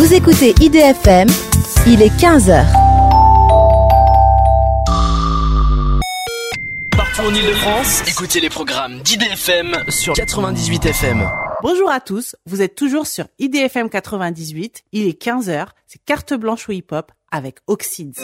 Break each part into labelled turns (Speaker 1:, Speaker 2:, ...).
Speaker 1: Vous écoutez IDFM, il est 15h.
Speaker 2: Partout en Ile-de-France, écoutez les programmes d'IDFM sur 98 FM.
Speaker 3: Bonjour à tous, vous êtes toujours sur IDFM 98, il est 15h, c'est Carte Blanche au hip-hop avec Oxides.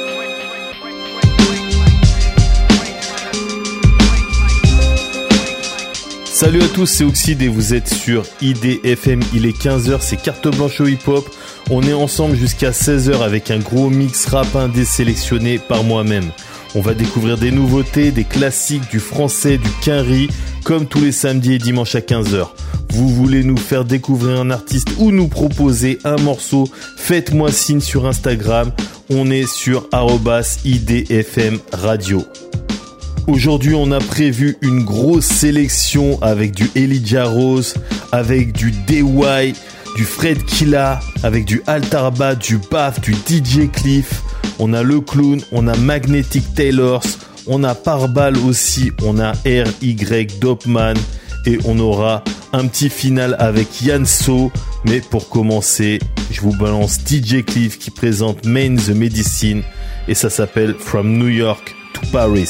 Speaker 4: Salut à tous, c'est Oxide et vous êtes sur IDFM, il est 15h, c'est Carte Blanche au hip-hop. On est ensemble jusqu'à 16h avec un gros mix rap indé sélectionné par moi-même. On va découvrir des nouveautés, des classiques, du français, du quinri, comme tous les samedis et dimanches à 15h. Vous voulez nous faire découvrir un artiste ou nous proposer un morceau, faites-moi signe sur Instagram. On est sur @IDFM Radio. Aujourd'hui, on a prévu une grosse sélection avec du Elijah Rose, avec du DY, du Fred Killa, avec du Altarba, du Baf, du DJ Cliff. On a Le Clown, on a Magnetic Tailors, on a Parbal aussi, on a RY Dopman et on aura un petit final avec Yanso. Mais pour commencer, je vous balance DJ Cliff qui présente Main the Medicine et ça s'appelle From New York to Paris.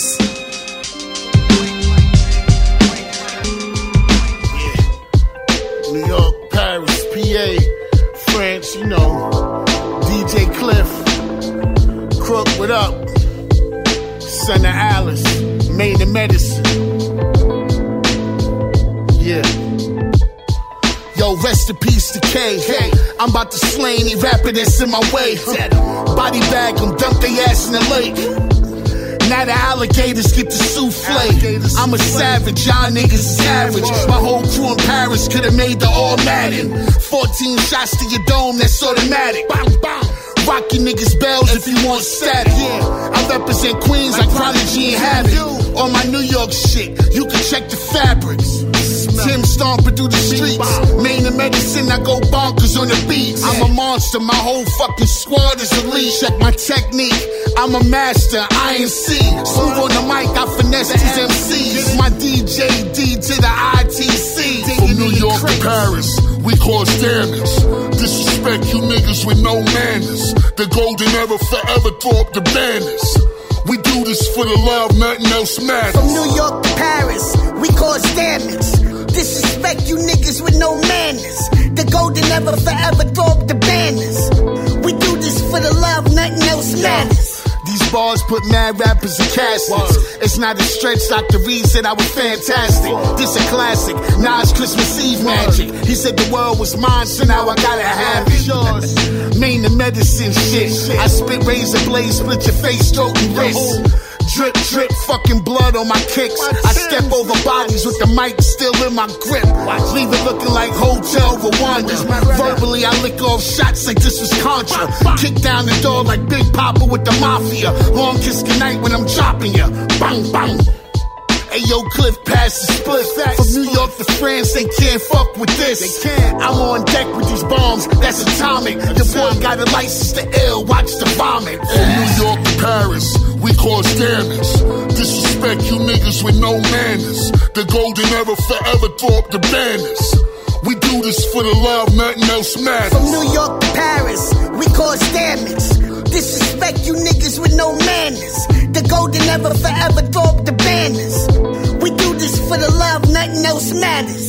Speaker 5: New York, Paris, PA, France, you know, DJ Cliff, Crook, what up? Son of Alice, Main the Medicine. Yeah. Yo, rest in peace to K. Hey, I'm about to slay any rapper that's in my way. Body bag them, dump their ass in the lake. Now the alligators get the souffle. I'm a savage, y'all niggas is average. My whole crew in Paris could've made the all-Madden. 14 shots to your dome, that's automatic. Rock your niggas bells if you want static. Yeah, I represent Queens like Prodigy and Habit. On my New York shit, you can check the fabrics. Tim stomping through the streets. Main the Medicine, I go bonkers on the beats. I'm a monster, my whole fucking squad is elite. Check my technique, I'm a master, INC. Smooth on the mic, I finesse these MCs. My DJ, D to the ITC.
Speaker 6: From New York to Paris, we cause damage. Disrespect you niggas with no manners. The golden era forever, throw up the banners. We do this for the love, nothing else matters.
Speaker 7: From New York to Paris, we cause damage. Disrespect you niggas with no manners. The golden ever forever, throw up the banners. We do this for the love, nothing else matters.
Speaker 5: These bars put mad rappers in caskets. It's not a stretch, Dr. Reed said I was fantastic. This a classic, Nas Christmas Eve magic. He said the world was mine, so now I gotta have it. Main the Medicine shit. I spit razor blades, split your face, throat and wrist. Drip, drip, fucking blood on my kicks. I step over bodies with the mic still in my grip. Leave it looking like Hotel Rwanda. Verbally, I lick off shots like this was Contra. Kick down the door like Big Papa with the Mafia. Long kiss goodnight when I'm chopping ya. Bang, bang. Hey yo, Cliff, pass the split. From New York to France, they can't fuck with this. I'm on deck with these bombs, that's atomic. Your boy got a license to ill, watch the vomit.
Speaker 6: From New York to Paris, we cause damage. Disrespect you niggas with no manners. The golden era forever, throw up the banners. We do this for the love, nothing else matters.
Speaker 7: From New York to Paris, we cause damage. Disrespect you niggas with no manners. The golden ever forever, throw up the banners. We do this for the love, nothing else matters.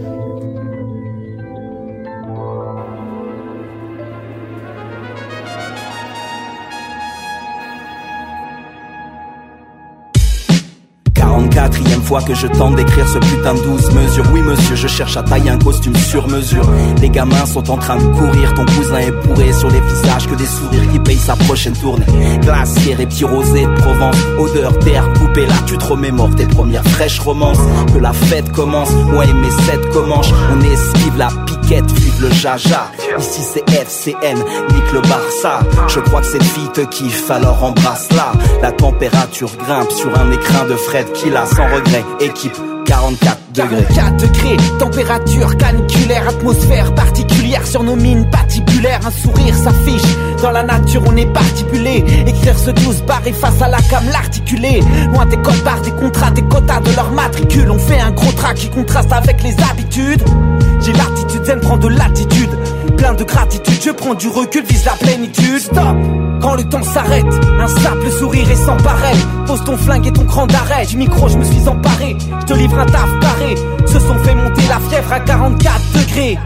Speaker 8: Quatrième fois que je tente d'écrire ce putain de 12 mesures. Oui monsieur, je cherche à tailler un costume sur mesure. Les gamins sont en train de courir. Ton cousin est bourré sur les visages que des sourires qui payent sa prochaine tournée. Glacière et petits rosés de Provence. Odeur d'air coupé là, tu te remémores tes premières fraîches romances. Que la fête commence, ouais mais cette commence. On esquive la piquette, vive le jaja. Ici c'est FCN, nique le Barça. Je crois que cette fille te kiffe, alors embrasse-la. La température grimpe sur un écrin de Fred Killa. Sans regret, équipe 44 degrés.
Speaker 9: 44 degrés, température caniculaire, atmosphère particulière sur nos mines patibulaires. Un sourire s'affiche, dans la nature on est partibulé. Écrire ce 12 barres et face à la cam l'articuler. Loin des codes barres, des contrats, des quotas de leur matricule. On fait un gros track qui contraste avec les habitudes. J'ai l'attitude zen, prend de l'attitude. plein de gratitude, je prends du recul, vise la plénitude. Stop! Quand le temps s'arrête, un simple sourire est sans pareil. Pose ton flingue et ton cran d'arrêt. Du micro je me suis emparé, je te livre un taf carré. Ce son fait monter la fièvre à 44 degrés.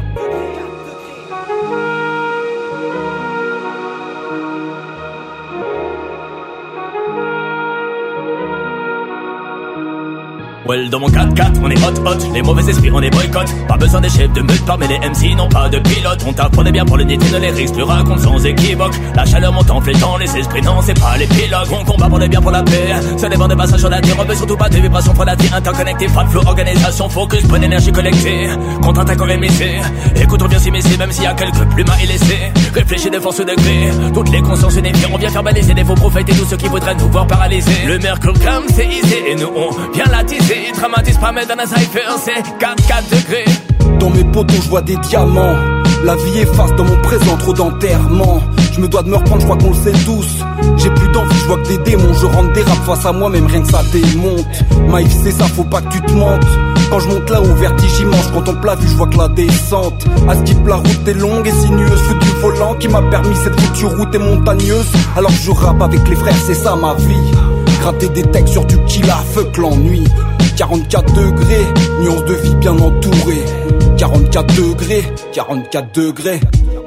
Speaker 10: Well, dans mon 4x4, on est hot, les mauvais esprits on les boycotte. Pas besoin des chefs de meute parmi les MC, non pas de pilote. On t'apprenait bien pour le niter, les risques, tu racontes sans équivoque. La chaleur monte en flétant, les esprits non, c'est pas les pilotes. On combat pour les biens, pour la paix, ça dépend des passages sur la terre. On veut surtout pas des vibrations froidatives, interconnectés, pas de flow, organisation, focus, bonne énergie collectée. Contre-attaque organisée, écoute on vient s'immiscer, même s'il y a quelques plumes à y laisser. Réfléchis de force degré, toutes les consciences unifiées. On vient faire baliser des faux prophètes et tous ceux qui voudraient nous voir paralysés. Le mercure comme c'est easy et nous on vient l'attiser. Il dramatise pas mais dans la cypher c'est 44 degrés.
Speaker 8: Dans mes poteaux je vois des diamants. La vie efface dans mon présent trop d'enterrement. Je me dois de me reprendre, je crois qu'on le sait tous. J'ai plus d'envie, je vois que des démons. Je rentre des raps face à moi, même rien que ça démonte. Maïf c'est ça, faut pas que tu te mentes. Quand je monte là au vertige immense, je contemple la vue, je vois que la descente. À ce type la route est longue et sinueuse. Feu du volant qui m'a permis cette foutue route est montagneuse. Alors je rappe avec les frères, c'est ça ma vie. Gratter des textes sur du kill à fuck l'ennui. 44 degrés, nuance de vie bien entourée. 44 degrés, 44 degrés.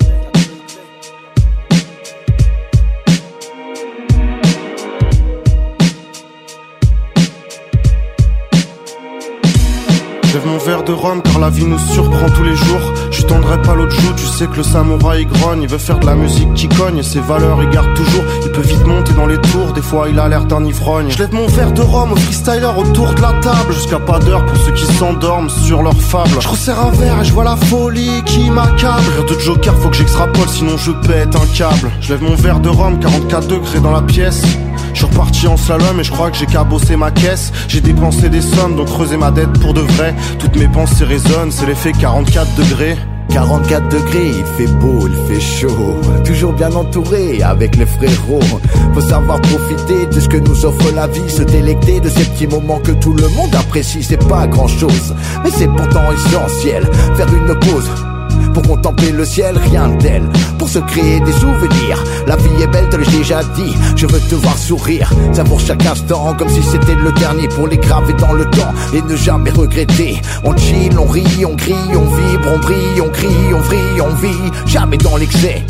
Speaker 11: Lève mon verre de rhum car la vie nous surprend tous les jours. Je tendrai pas l'autre joue, tu sais que le samouraï grogne. Il veut faire de la musique qui cogne et ses valeurs il garde toujours. Il peut vite monter dans les tours, des fois il a l'air d'un ivrogne. Je lève mon verre de rhum aux freestylers autour de la table. Jusqu'à pas d'heure pour ceux qui s'endorment sur leurs fables. Je resserre un verre et je vois la folie qui m'accable. Rire de Joker, faut que j'extrapole sinon je pète un câble. Je lève mon verre de rhum, 44 degrés dans la pièce. Je suis reparti en slalom et je crois que j'ai cabossé ma caisse. J'ai dépensé des sommes donc creuser ma dette pour de vrai. Toutes mes pensées résonnent, c'est l'effet 44 degrés.
Speaker 12: 44 degrés, il fait beau, il fait chaud. Toujours bien entouré avec les frérots. Faut savoir profiter de ce que nous offre la vie. Se délecter de ces petits moments que tout le monde apprécie. C'est pas grand chose, mais c'est pourtant essentiel. Faire une pause pour contempler le ciel, rien de tel. Pour se créer des souvenirs, la vie est belle, te l'ai déjà dit. Je veux te voir sourire, savoure chaque instant comme si c'était le dernier. Pour les graver dans le temps et ne jamais regretter. On chill, on rit, on crie, on vibre, on brille, on crie, on vrille, on vit. Jamais dans l'excès.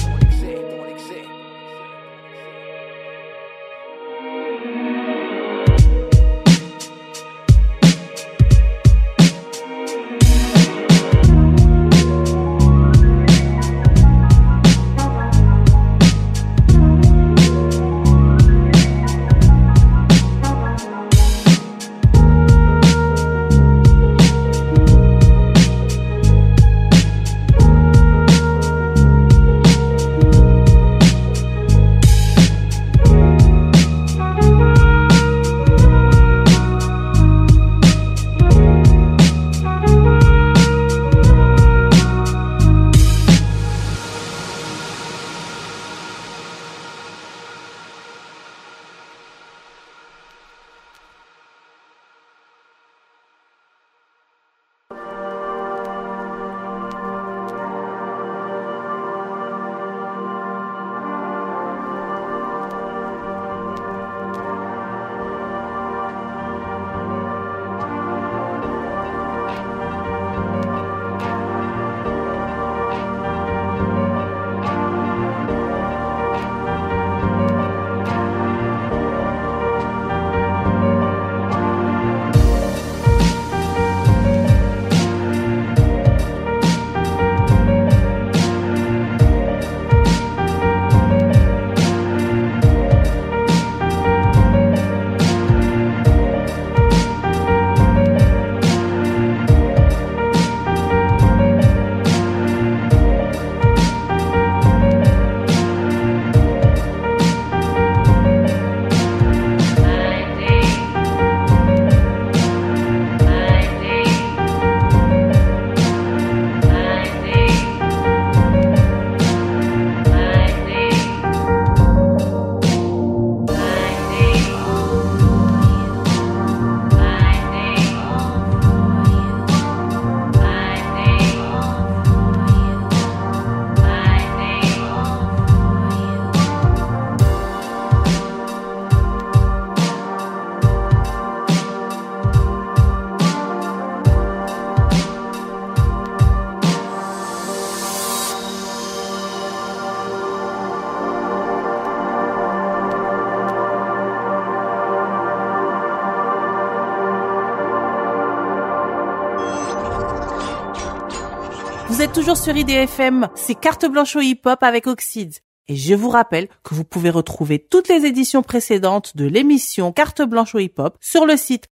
Speaker 3: Vous êtes toujours sur IDFM, c'est Carte Blanche au hip-hop avec Oxide. Et je vous rappelle que vous pouvez retrouver toutes les éditions précédentes de l'émission Carte Blanche au hip-hop sur le site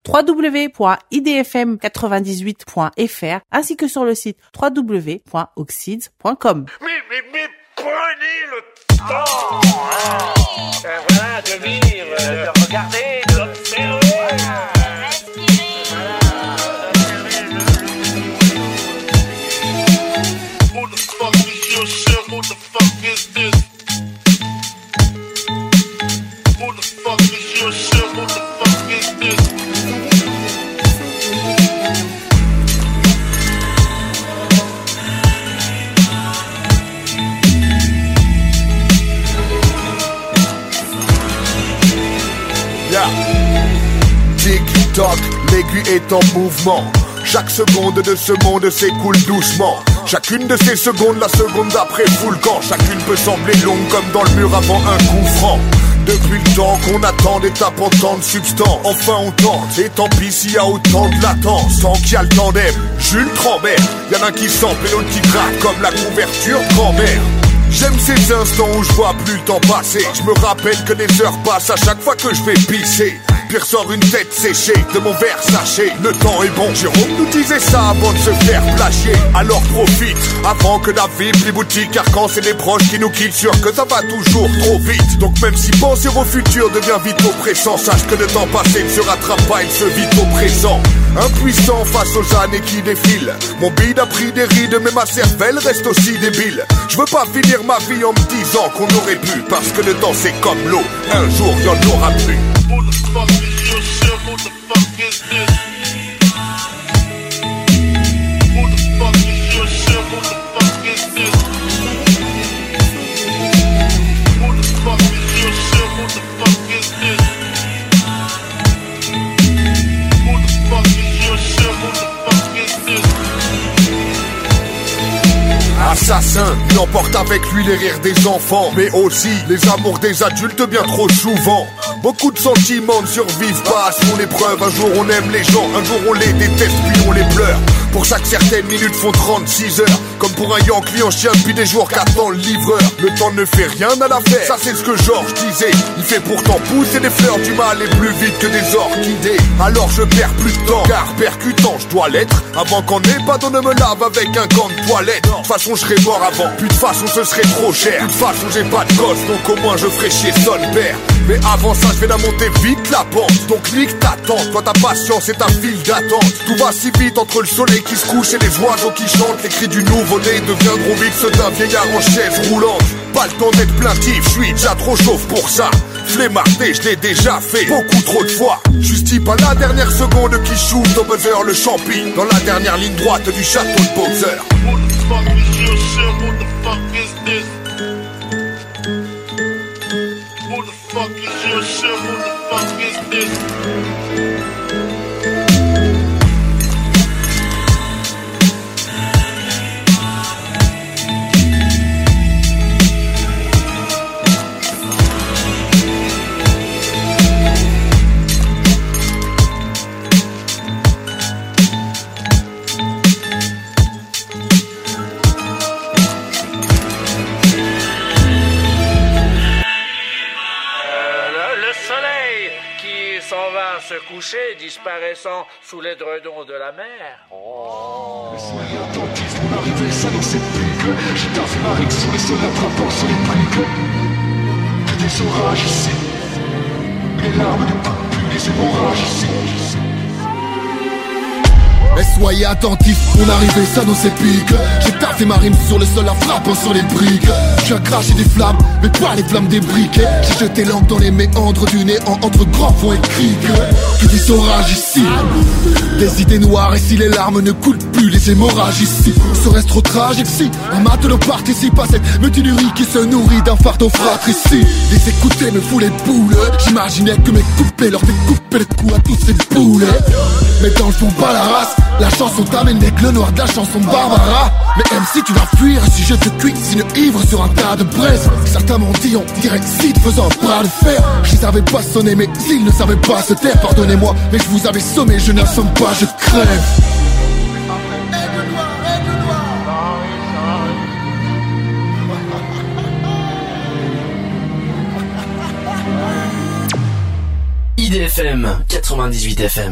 Speaker 3: www.idfm98.fr ainsi que sur le site www.oxides.com.
Speaker 13: Mais prenez le temps, voilà, de vivre, de regarder, d'observer. Who the fuck is your shit? Who the fuck is this? Who the fuck is your shit? Who the fuck is this?
Speaker 6: Yeah. Tic-toc, l'aiguille est en mouvement. Chaque seconde de ce monde s'écoule doucement. Chacune de ces secondes, la seconde d'après fout le camp. Chacune peut sembler longue comme dans le mur avant un coup franc. Depuis le temps qu'on attend des tapes en tant de substance. Enfin on tente, et tant pis s'il y a autant de latence. Tant qu'il y a le tandem, Jules Trambert. Y'en a un qui sample et l'autre qui gratte comme la couverture de grand-mère. J'aime ces instants où je vois plus le temps passer. Je me rappelle que les heures passent à chaque fois que je vais pisser. Pire sort une tête séchée de mon verre sachet. Le temps est bon, Jérôme nous disait ça avant de se faire plagier. Alors profite, avant que la vie plie boutique. Car quand c'est des proches qui nous quittent, sûr que ça va toujours trop vite. Donc même si penser au futur devient vite oppressant, sache que le temps passé ne se rattrape pas, il se vit au présent. Impuissant face aux années qui défilent. Mon bide a pris des rides mais ma cervelle reste aussi débile. Je veux pas finir ma vie en me disant qu'on aurait pu. Parce que le temps c'est comme l'eau, un jour y'en aura plus.
Speaker 13: Who the fuck is your shit? Who the fuck is this? Who the fuck is your shit? Who the fuck is this? Who the fuck is your shit? Who the fuck is this? Who the fuck is your shit? Who the fuck is this?
Speaker 6: Assassin, il emporte avec lui les rires des enfants, mais aussi les amours des adultes bien trop souvent. Beaucoup de sentiments ne survivent pas à son épreuve. Un jour on aime les gens, un jour on les déteste puis on les pleure. Pour ça que certaines minutes font 36 heures. Comme pour un Yankee en chien depuis des jours qu'attend le livreur. Le temps ne fait rien à l'affaire, ça c'est ce que Georges disait. Il fait pourtant pousser des fleurs du mal et plus vite que des orchidées. Alors je perds plus de temps, car percutant je dois l'être. Avant qu'en ébadon ne me lave avec un gant de toilette. De toute façon je serais mort avant, puis de toute façon ce serait trop cher. De toute façon j'ai pas de gosse, donc au moins je ferai chier son père. Mais avant ça je vais la monter vite la pente. Donc nique ta tente, toi ta patience et ta file d'attente. Tout va si vite entre le soleil qui se couche et les oiseaux qui chantent. Les cris du nouveau-né deviendront vite ceux d'un vieillard en chaise roulante. Pas le temps d'être plaintif, je suis déjà trop chauve pour ça. Flemmardé, je l'ai déjà fait beaucoup trop de fois. Juste pas la dernière seconde qui shoot au buzzer le champi. Dans la dernière ligne droite du château de Bowser.
Speaker 13: Who the fuck is your shit? Who the fuck is this? Who the fuck is your shit? Who the fuck is this? Se coucher, disparaissant sous l'édredon de la mer. Oh.
Speaker 14: Soyez attentifs, mon arrivée, ça dans cette pique. J'ai taffé ma rigue sur les sols attrapants sur les briques. Que des orages ici. Les larmes ne partent plus, les hémorrages ici.
Speaker 5: Mais soyez attentifs, mon arrivée s'annonce épique. J'ai taffé ma rime sur le sol en frappant sur les briques. J'ai craché des flammes, mais pas les flammes des briquets. J'ai jeté l'encre dans les méandres du néant entre grands fonds et criques. Qui dit orage ici. Des idées noires et si les larmes ne coulent plus, les hémorrages ici. Serait-ce trop tragique si un matelot participe à cette mutinerie qui se nourrit d'un fardeau fratricide. Les écouter me fout les boules. J'imaginais que mes coupés leur découpaient le cou à tous ces boulets. Mais dans le fond pas la race. La chanson t'amène avec le noir de la chanson Barbara. Mais MC tu vas fuir si je te cuisine ivre sur un tas de braise. Certains m'ont dit on dirait Sid faisant un bras de fer. Je les avais pas sonnés mais ils ne savaient pas se taire. Pardonnez-moi mais je vous avais sommé, je n'assomme pas, je crève.
Speaker 2: IDFM 98 FM.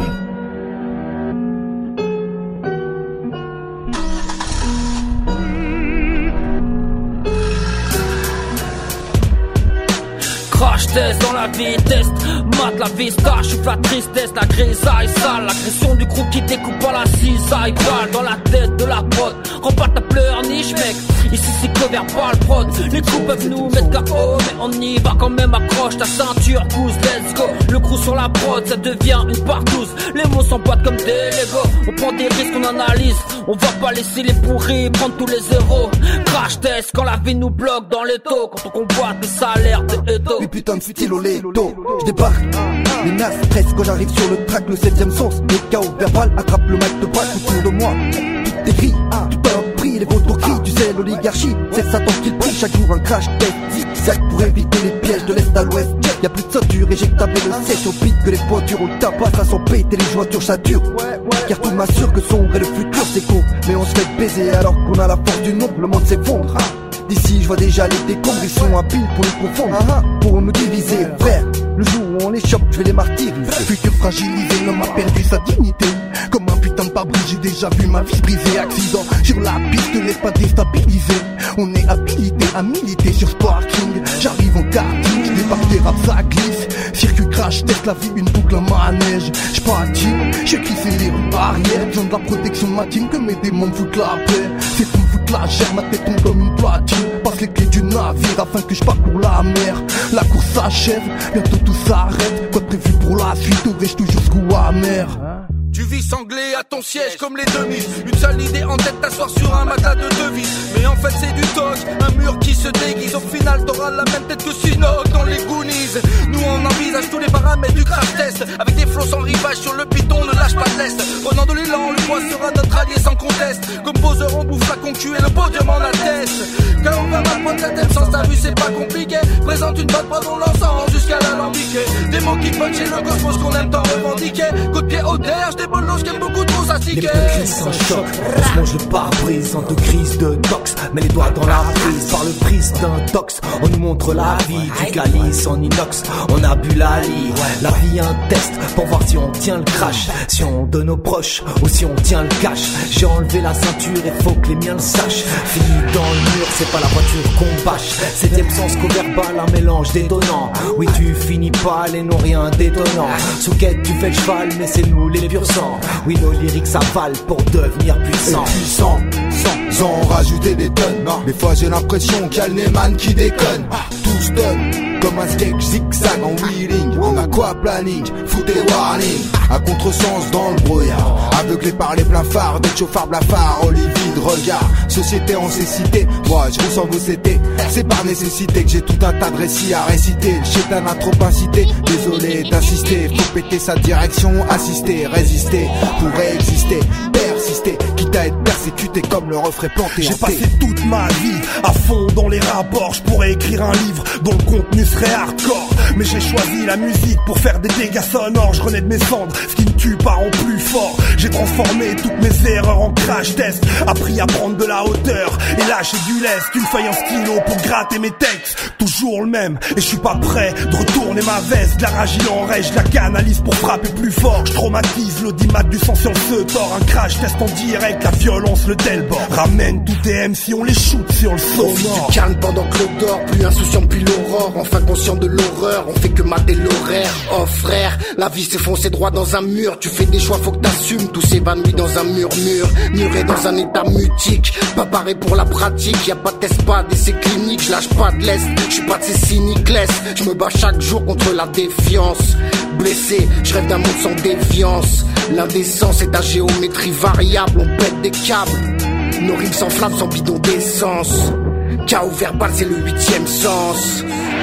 Speaker 15: Crash test dans la vie, test, mate la vista, chouffe la tristesse, la grisaille sale, l'agression du groupe qui découpe à la cisaille, balle dans la tête de la prod, rends pas ta pleurniche mec, ici c'est cover pas le prod, les coups peuvent nous mettre KO, mais on y va quand même, accroche ta ceinture, goose, let's go, le crew sur la prod, ça devient une partouze, les mots s'emboîtent comme des Lego, on prend des risques, on analyse, on va pas laisser les pourris prendre tous les euros, crash test quand la vie nous bloque dans les taux, quand on convoite le salaire de Edo.
Speaker 16: Putain de futil au leto, je débarque. Les nasses stressent quand j'arrive sur le track, le 7ème sens. Le chaos verbal attrape le mic de braque autour de moi. Tout est gris, tout a un prix, les vautours crient. Tu sais, l'oligarchie, c'est Satan qui le prie. Chaque jour un crash test, zigzag pour éviter les pièges de l'est à l'ouest. Y'a plus de soldure éjectable et le sèche au beat que les pointures. On tabasse, ça s'en péter les jointures saturent. Car tout m'assure que sombre et le futur c'est court. Mais on se fait baiser alors qu'on a la force du nombre, le monde s'effondre. D'ici je vois déjà les décombres, ils sont habiles pour nous confondre, pour nous diviser. Frère, le jour où on les chope, je vais les martyriser.
Speaker 17: Futur fragilisé, l'homme a perdu sa dignité. Comme un putain de pare-brise, j'ai déjà vu ma vie brisée. Accident sur la piste, ne laisse pas déstabiliser. On est habilité à militer sur ce parking. J'arrive en karting, je débarque des raps, ça glisse. Circuit crash, teste la vie, une boucle à manège. J'patine, j'ai crissé les rues arrière. Besoin de la protection de ma team, que mes démons me foutent la paix. C'est pour me foutre la chair, ma tête tombe comme une platine. Passe les clés du navire afin que je parcours la mer. La course s'achève, bientôt tout s'arrête. Quoi de prévu pour la suite, aurais-je toujours ce goût amer.
Speaker 18: Tu vis sanglé à ton siège comme les demi. Une seule idée en tête, t'asseoir sur un matelas de devises. Mais en fait c'est du toc, un mur qui se déguise. Au final t'auras la même tête que Sinoc dans les Goonies. Nous on envisage tous les paramètres du crash test. Avec des flots sans rivage sur le piton, ne lâche pas de l'est. Prenant de l'élan, le poids sera notre allié sans conteste. Comme poseur on bouffe la concu et le podium en atteste. Quand on va mal prendre la tête sans ta vue c'est pas compliqué. Présente une bonne prod, on l'ensemble jusqu'à l'alambiqué. Des mots qui punch et le cosmos qu'on aime tant revendiquer. Coup de pied au derge, des bolos qui aiment beaucoup trop s'astiquer.
Speaker 9: Les petits cris sans choc, on se mange le pare-brise en deux crises de tox. Mets les doigts dans la prise, par le prise d'un tox. On nous montre la vie du calice en inox. On a bu la lie, la vie un test pour voir si on tient le crash, si on donne aux proches ou si on tient le cash. J'ai enlevé la ceinture et faut que les miens le sachent. Fini dans le mur, c'est pas la voiture qu'on bâche. 7ème sens co-verbal, un mélange détonnant. Oui tu finis pas, les non rien détonnant. Sous quête tu fais le cheval mais c'est nous les purs sang. Oui nos lyriques s'avalent pour devenir puissants.
Speaker 19: Puissant, sans rajouter des tonnes. Des fois j'ai l'impression qu'il y a le Neyman qui déconne. Tout stun, comme un skate zigzag en wheeling. En aquaplaning, foutez warning. À contresens dans le brouillard, aveuglé par les pleins phares de chauffards blafards. Olivier de regard, société en cécité. Moi je ressens vos CT. C'est par nécessité que j'ai tout un tas de récits à réciter. Le chétan a trop incité, désolé d'insister. Faut péter sa direction, assister, résister pour exister, persister, quitte à être persécuté comme le refrain planté.
Speaker 17: J'ai passé toute ma vie à fond dans les rapports. Je pourrais écrire un livre dont le contenu serait hardcore, mais j'ai choisi la musique pour faire des dégâts sonores. Je renais de mes cendres, ce qui me tue pas rend plus fort. J'ai transformé toutes mes erreurs en crash test, appris à prendre de la hauteur et lâcher du lest. Une feuille en stylo pour gratter mes textes, toujours le même. Et je suis pas prêt de retourner ma veste. De la rage il en reste, je la canalise pour frapper plus fort. Je traumatise l'audimat du sang sur le tord. Un crash test en direct, la violence, le delbord. Ramène tous tes MC, on les shoot sur le saut.
Speaker 20: On vit du calme pendant que l'eau dort, plus insouciant depuis l'aurore. Enfin conscient de l'horreur, on fait que mater l'horaire. Oh frère, la vie s'est foncée droit dans un mur. Tu fais des choix, faut que t'assumes. Tout s'évanouit dans un murmure, muré dans un état mutique. Pas paré pour la pratique, y'a pas de test, pas d'essai clinique. Je lâche pas de l'est, je suis pas de ces cyniques. Je me bats chaque jour contre la défiance. Blessé, je rêve d'un monde sans déviance. L'indécence est à géométrie variable, on pète des câbles. Nos rimes s'enflamment sans bidon d'essence. Chaos verbal, c'est le 8ème sens.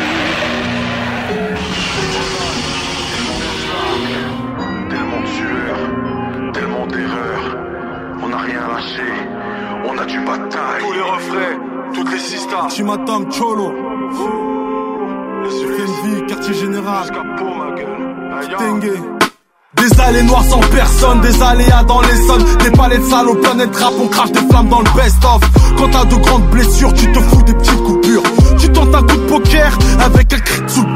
Speaker 14: Tellement de sueur, tellement d'erreurs. On n'a rien lâché, on a du bataille. Tous les refrains, toutes les sistas.
Speaker 11: Chimatam Cholo. FNV, quartier général. Tengue. Des allées noires sans personne, des aléas dans les zones, des palais de salauds, planète rap, on crache des flammes dans le best-of. Quand t'as de grandes blessures, tu te fous des petites coupures. Tu tentes un coup de poker avec un cri sous le pull.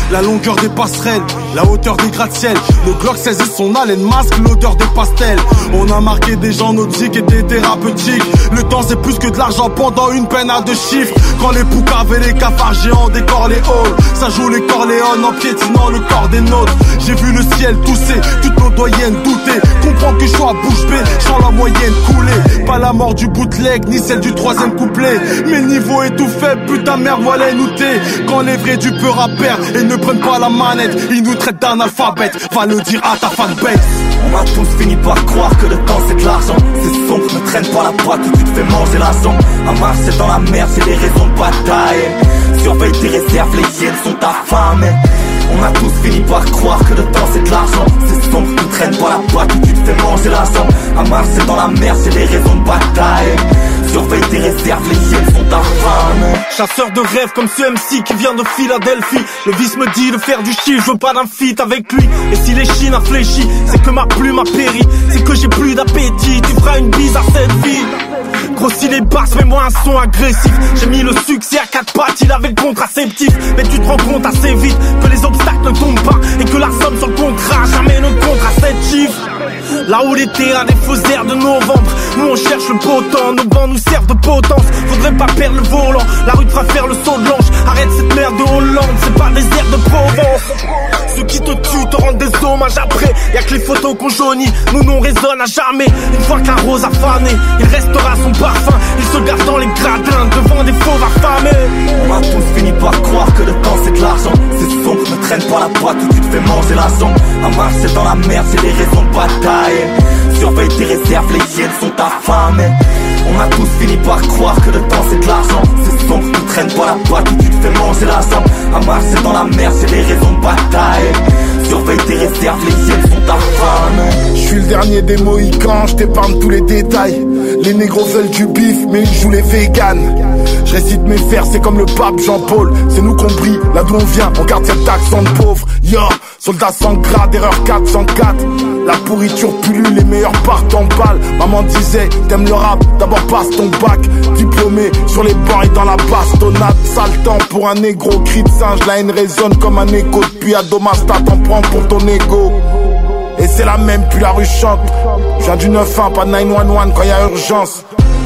Speaker 11: La longueur des passerelles, la hauteur des gratte-ciel. Le Glock saisit son haleine, masque l'odeur des pastels. On a marqué des gens nautiques et des thérapeutiques. Le temps c'est plus que de l'argent pendant une peine à 2 chiffres. Quand les poucaves et les cafards géants décorent les halls, ça joue les Corléones en piétinant le corps des nôtres. J'ai vu le ciel tousser, toutes nos doyennes douter. Comprends que je sois bouche bée, sans la moyenne couler. Pas la mort du bootleg, ni celle du 3e couplet. Mais le niveau est tout faible, putain merde voilà nous t'es. Quand les vrais du peur à perdre et ne prennent pas la manette, ils nous traitent d'analphabète, va le dire à ta fanbase.
Speaker 8: On a tous fini par croire que le temps c'est de l'argent. C'est sombre, ne traîne pas la boîte où tu te fais manger la jambe. À marcher dans la merde, c'est les raisons de bataille. Surveille tes réserves, les hyènes sont affamées. On a tous fini par croire que le temps c'est de l'argent. C'est sombre, ne traîne pas la boîte où tu te fais manger la jambe. À marcher dans la merde, c'est les raisons de bataille. Surveille tes réserves, les hyènes sont affamées.
Speaker 11: Chasseur de rêves comme ce MC qui vient de Philadelphie. Le vice me dit de faire du chiffre, je veux pas d'un feat avec lui. Et si les chines a fléchi, c'est que ma plume a péri. C'est que j'ai plus d'appétit, tu feras une bise à cette vie. Grossis les basses, mets-moi un son agressif. J'ai mis le succès à 4 pattes, il avait le contraceptif. Mais tu te rends compte assez vite que les obstacles ne tombent pas. Et que la somme sur le contrat jamais ne compte à 7 chiffres. Là où l'été a des faux airs de novembre, nous on cherche le beau temps, nos bancs nous servent de potence. Faudrait pas perdre le volant, la rue te fera faire le saut de l'ange. Arrête cette merde de Hollande, c'est pas des airs de Provence. Ceux qui te tuent te rendent des hommages après. Y'a que les photos qu'on jaunit, nous on résonne à jamais. Une fois que la rose a fané, il restera son parfum. Il se garde dans les gradins, devant des fauves affamés.
Speaker 8: On a tous fini par croire que le temps c'est de l'argent. C'est sombre, ne traîne pas la boîte où tu te fais manger la jambe. À marcher dans la merde, c'est les raisons de bataille. Surveille tes réserves, les hyènes sont affamées. On a tous fini par croire que le temps c'est de l'argent. C'est sombre, ne traîne pas la boîte où tu te fais manger la jambe. À marcher dans la merde, c'est les raisons de bataille. Surveille tes réserves, les hyènes sont affamées.
Speaker 19: Je suis le dernier des Mohicans, je t'épargne tous les détails. Les négros veulent du bif, mais ils jouent les véganes. Je récite mes vers, c'est comme le pape Jean-Paul. C'est nous qu'on brille, là d'où on vient, on garde cet accent de pauvre. Yo, soldat sans grade, erreur 404. La pourriture pullule, les meilleurs partent en balle. Maman disait, t'aimes le rap, d'abord passe ton bac. Diplômé sur les bancs et dans la bastonnade. Sale temps pour un négro, cri de singe. La haine résonne comme un écho. Depuis à Domasta, t'en prends pour ton ego. Et c'est la même, puis la rue chante. Je viens du 9-1, pas de 911 quand y'a urgence.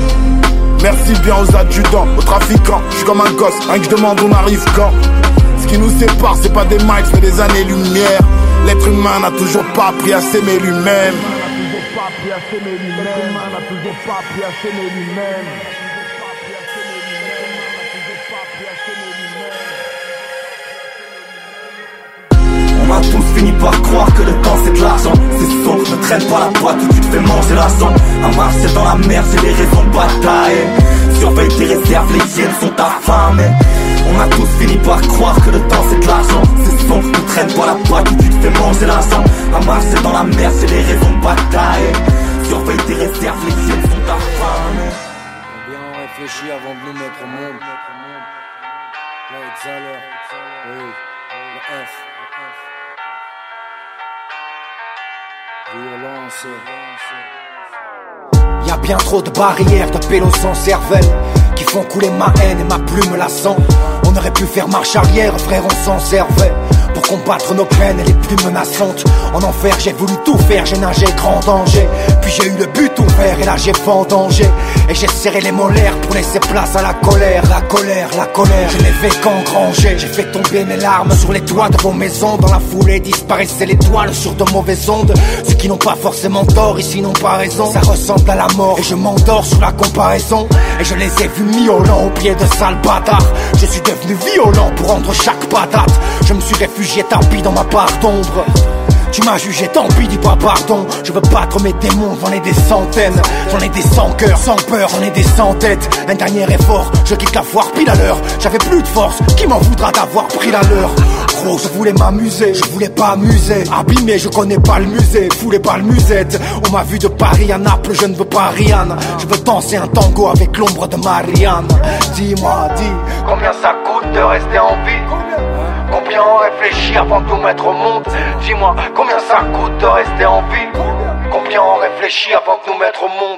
Speaker 19: Merci bien aux adjudants, aux trafiquants. Je suis comme un gosse, rien que je demande on arrive quand. Ce qui nous sépare, c'est pas des mics mais des années-lumière. L'être humain n'a toujours pas appris à s'aimer lui-même.
Speaker 8: On a tous fini par croire que le temps c'est de l'argent. C'est sombre, ne traîne pas la boîte où tu te fais manger la jambe. À marcher dans la merde, c'est les raisons de bataille. Surveille tes réserves, les hyènes sont affamées. On a tous fini par croire que le temps c'est de l'argent. C'est sombre, ne traîne pas la boîte où tu te fais manger la jambe. À marcher dans la merde, c'est les raisons de bataille. Surveille tes réserves, les hyènes sont affamées.
Speaker 21: Bien réfléchi avant de nous mettre au monde. Là, Xaler, oui, le F. Violence.
Speaker 9: Y'a bien trop de barrières, de pélos sans cervelle, qui font couler ma haine et ma plume la sent. On aurait pu faire marche arrière, frère, on s'en servait pour combattre nos peines et les plus menaçantes. En enfer, j'ai voulu tout faire, j'ai nagé grand danger. Puis j'ai eu le but ouvert et là j'ai vendangé. Et j'ai serré les molaires pour laisser place à la colère. La colère, la colère, je n'ai fait qu'engranger. J'ai fait tomber mes larmes sur les toits de vos maisons. Dans la foulée disparaissaient les toiles sur de mauvaises ondes. Ceux qui n'ont pas forcément tort ici n'ont pas raison. Ça ressemble à la mort et je m'endors sur la comparaison. Et je les ai vus miaulants au pied de sales bâtards. Je suis devenu violent pour rendre chaque patate. Je me suis réfugié tapis dans ma part d'ombre. Tu m'as jugé, tant pis, dis pas pardon. Je veux battre mes démons, j'en ai des centaines. J'en ai des sans cœur, sans peur, j'en ai des sans tête. Un dernier effort, je quitte la foire pile à l'heure. J'avais plus de force, qui m'en voudra d'avoir pris la leur? Gros, je voulais m'amuser, je voulais pas amuser. Abîmé, je connais pas le musée, foulez pas le musette. On m'a vu de Paris à Naples, je ne veux pas Rihanna. Je veux danser un tango avec l'ombre de Marianne. Dis-moi, dis, combien ça coûte de rester en vie? Combien on réfléchit avant de nous mettre au monde? Dis-moi, combien ça coûte de rester en vie? Combien on réfléchit avant de nous mettre au monde?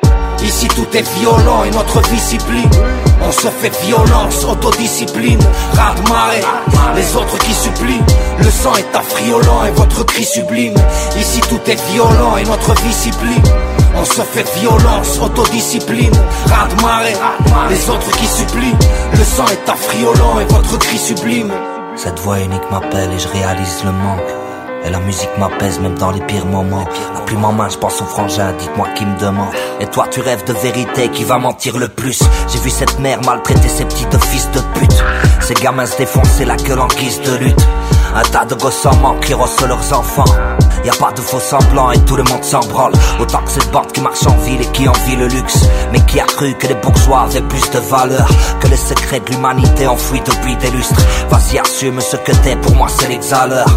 Speaker 1: Ici tout est violent et notre discipline. On se fait violence, autodiscipline, raz-de-marée, les autres qui supplient. Le sang est affriolant et votre cri sublime. Ici tout est violent et notre discipline. On se fait violence, autodiscipline, raz-de-marée, les autres qui supplient. Le sang est affriolant et votre cri sublime.
Speaker 8: Cette voix unique m'appelle et je réalise le manque. Et la musique m'apaise même dans les pires moments. La plume en main, je pense au frangin, dites-moi qui me demande. Et toi tu rêves de vérité, qui va mentir le plus? J'ai vu cette mère maltraiter ses petits de fils de pute. Ces gamins se défoncer la gueule en guise de lutte. Un tas de gosses en manque qui reçoivent leurs enfants. Y'a pas de faux semblants et tout le monde s'en branle. Autant que cette bande qui marche en ville et qui envie le luxe. Mais qui a cru que les bourgeois avaient plus de valeur que les secrets de l'humanité enfouis depuis des lustres. Vas-y assume ce que t'es, pour moi c'est l'exhaleur.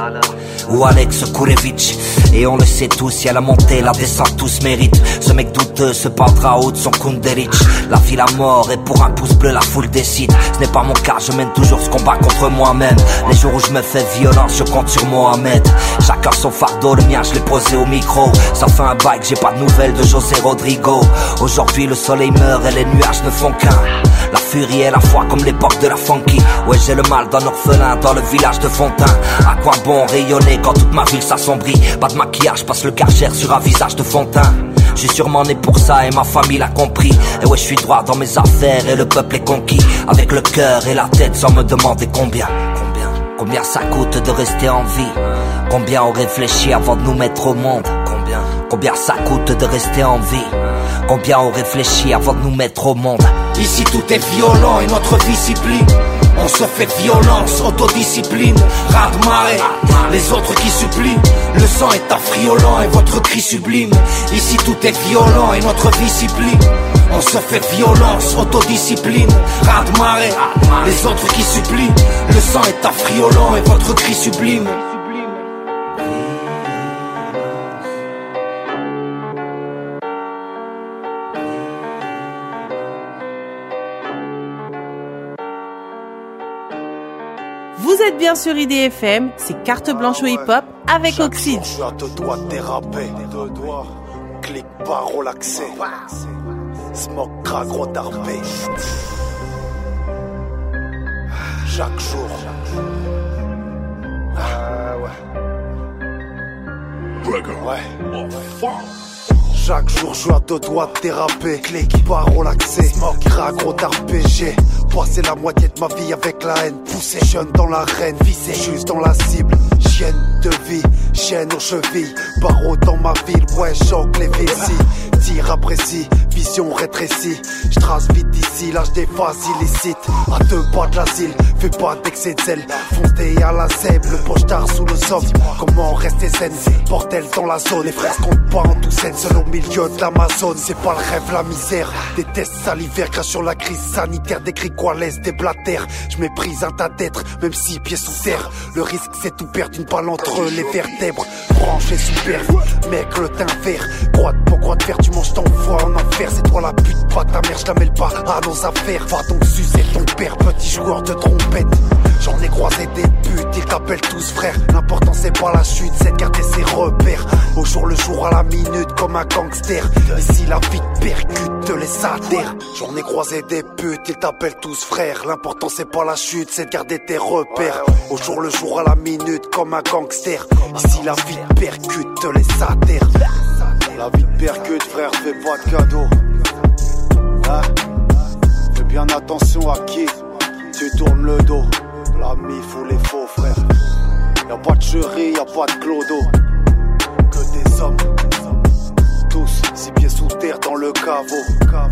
Speaker 8: Ou Alex Kourevitch. Et on le sait tous, y'a la montée, la descente, tous méritent. Ce mec douteux se pendra haut de son Kunderich. La vie, la mort, et pour un pouce bleu la foule décide. Ce n'est pas mon cas, je mène toujours ce combat contre moi-même. Les jours où je me fais violence, je compte sur Mohamed. Chacun son fardeau, le mien je l'ai posé au micro. Ça fait un bail que j'ai pas de nouvelles de José Rodrigo. Aujourd'hui le soleil meurt et les nuages ne font qu'un. La furie et la foi comme l'époque de la funky. Ouais, j'ai le mal d'un orphelin dans le village de Fontaine. À quoi bon rayonner quand toute ma ville s'assombrit? Pas de maquillage, passe le Karcher sur un visage de Fontaine. Je suis sûrement né pour ça et ma famille l'a compris. Et ouais, je suis droit dans mes affaires et le peuple est conquis. Avec le cœur et la tête sans me demander combien. Combien ça coûte de rester en vie? Combien on réfléchit avant de nous mettre au monde? Combien ça coûte de rester en vie? Combien on réfléchit avant de nous mettre au monde?
Speaker 1: Ici tout est violent et notre discipline. On se fait violence, autodiscipline, raz-de-marée, les autres qui supplient. Le sang est affriolant et votre cri sublime. Ici tout est violent et notre discipline. On se fait violence, autodiscipline, raz-de-marée, les autres qui supplient. Le sang est affriolant et votre cri sublime.
Speaker 3: Vous êtes bien sur IDFM, c'est Carte Blanche au hip-hop avec Oxide.
Speaker 19: Je suis à deux doigts de déraper, clic pas relaxé, smoke crack retardé. Chaque jour, chaque jour je suis à deux doigts de déraper, clic pas relaxé, smoke crack retardé. J'ai passé la moitié de ma vie avec la haine, poussé jeune dans l'arène, visé juste dans la cible. Chienne de vie, chienne aux chevilles, barreau dans ma ville, ouais choc les vessies. Tir apprécie, vision rétrécie. J'trace vite d'ici, lâche des phases illicites. À deux pas de l'asile, fais pas d'excès de zèle. Foncez à la zèbre, le pochetard sous le soft. Comment rester zen, bordel dans la zone. Les frères se comptent pas en douzaine, seul au milieu de l'Amazone. C'est pas le rêve, la misère. Des tests salivaires, crache sur la crise sanitaire. Des cris quoi laisse, des blatères. J'méprise un tas d'êtres, même 6 pieds sous terre. Le risque c'est tout perdre, une balle entre les vertèbres. Branché sous perf, mec le teint vert. Croix de fer, tu manges ton foie en enfer. C'est toi la pute, pas ta mère, je la mêle pas à nos affaires. Va donc sucer ton père, petit joueur de trompette. J'en ai croisé des putes, ils t'appellent tous frères. L'important c'est pas la chute, c'est de garder ses repères. Au jour le jour, à la minute, comme un gangster. Ici la vie te percute, te laisse à terre. J'en ai croisé des putes, ils t'appellent tous frères. L'important c'est pas la chute, c'est de garder tes repères. Au jour le jour, à la minute, comme un gangster. Ici la vie te percute, te laisse à terre. La vie te percute, frère, fais pas de cadeaux. Hein? Fais bien attention à qui tu tournes le dos. La mif ou les faux, frère. Y'a pas de chérie, y'a pas de clodo. Que des hommes, tous 6 pieds sous terre dans le caveau.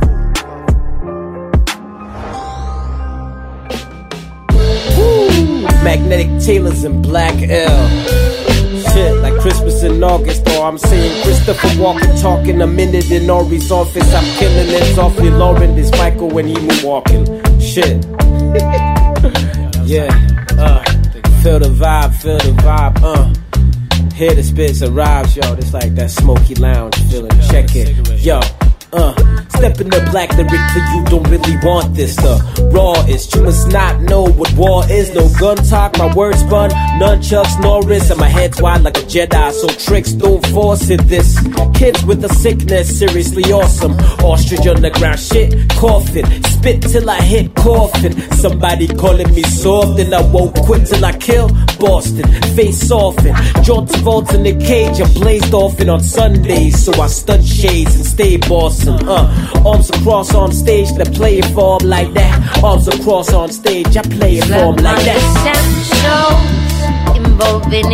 Speaker 22: Magnetic tailors and black L. Shit, like Christmas in August, or I'm saying Christopher Walken talking a minute in Ori's office. I'm killing it softly, Lauren, this Michael when he moonwalking. Shit. Yeah, feel the vibe, Here the spits arrives, yo, it's like that smoky lounge feeling, check it, yo, Step in the black lyrically, you don't really want this. The rawest, you must not know what war is. No gun talk, my words spun, nunchucks, Norris, and my head's wide like a Jedi. So tricks don't force it. This kids with a sickness, seriously awesome. Ostrich underground shit, coughing, spit till I hit coffin. Somebody calling me soft, and I won't quit till I kill Boston. Face soften, jaunty vaults in the cage, I blazed often on Sundays, so I stud shades and stay bossing. Arms across on stage, they play it for 'em like that. Arms across on stage, I play it for 'em like that.
Speaker 4: Essentials involving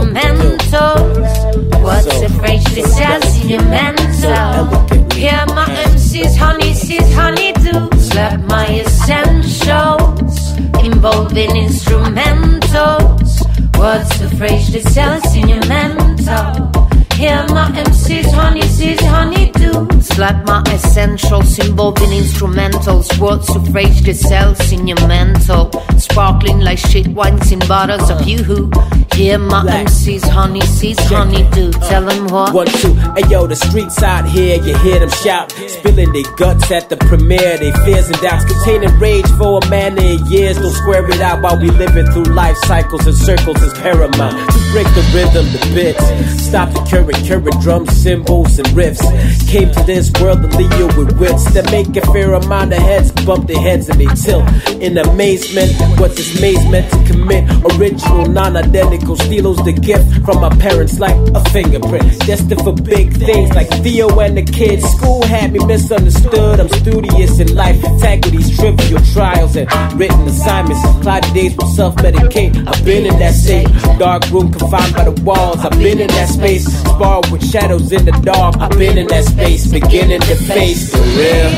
Speaker 4: instrumentals. What's the phrase that says in your mental? Hear my MC's honey, sees honeydew. Slap my essentials involving instrumentals. What's the phrase that sells in your mental? Hear my MC's honey, sees honeydew. Slap my essentials involving instrumentals. What's the phrase that sells in your mental? Sparkling like shit wines in bottles of yoo-hoo. Hear my MC's honey, sees honeydew. Tell them what.
Speaker 22: 1, 2, hey yo, the streets out here, you hear them shout. Spilling their guts at the premiere, they fears and doubts. Containing rage for a man in years. Don't square it out while we living through life cycles and circles is paramount. To break the rhythm, the bits. Stop the current drums, cymbals, and riffs. Came to this world to lead you with wits that make a fair amount of heads bump their heads and they tilt in amazement. What's this maze meant to commit? Original, non-identical, steals the gift from my parents like a fingerprint. Destined for big things like Theo and the kids. School had me misunderstood. I'm studious in life, tackle these trivial trials and written assignments. Cloudy days will self-medicate. I've been in that state. Dark room confined by the walls. I've been in that space. Spar with shadows in the dark. I've been in that space, beginning to face the real.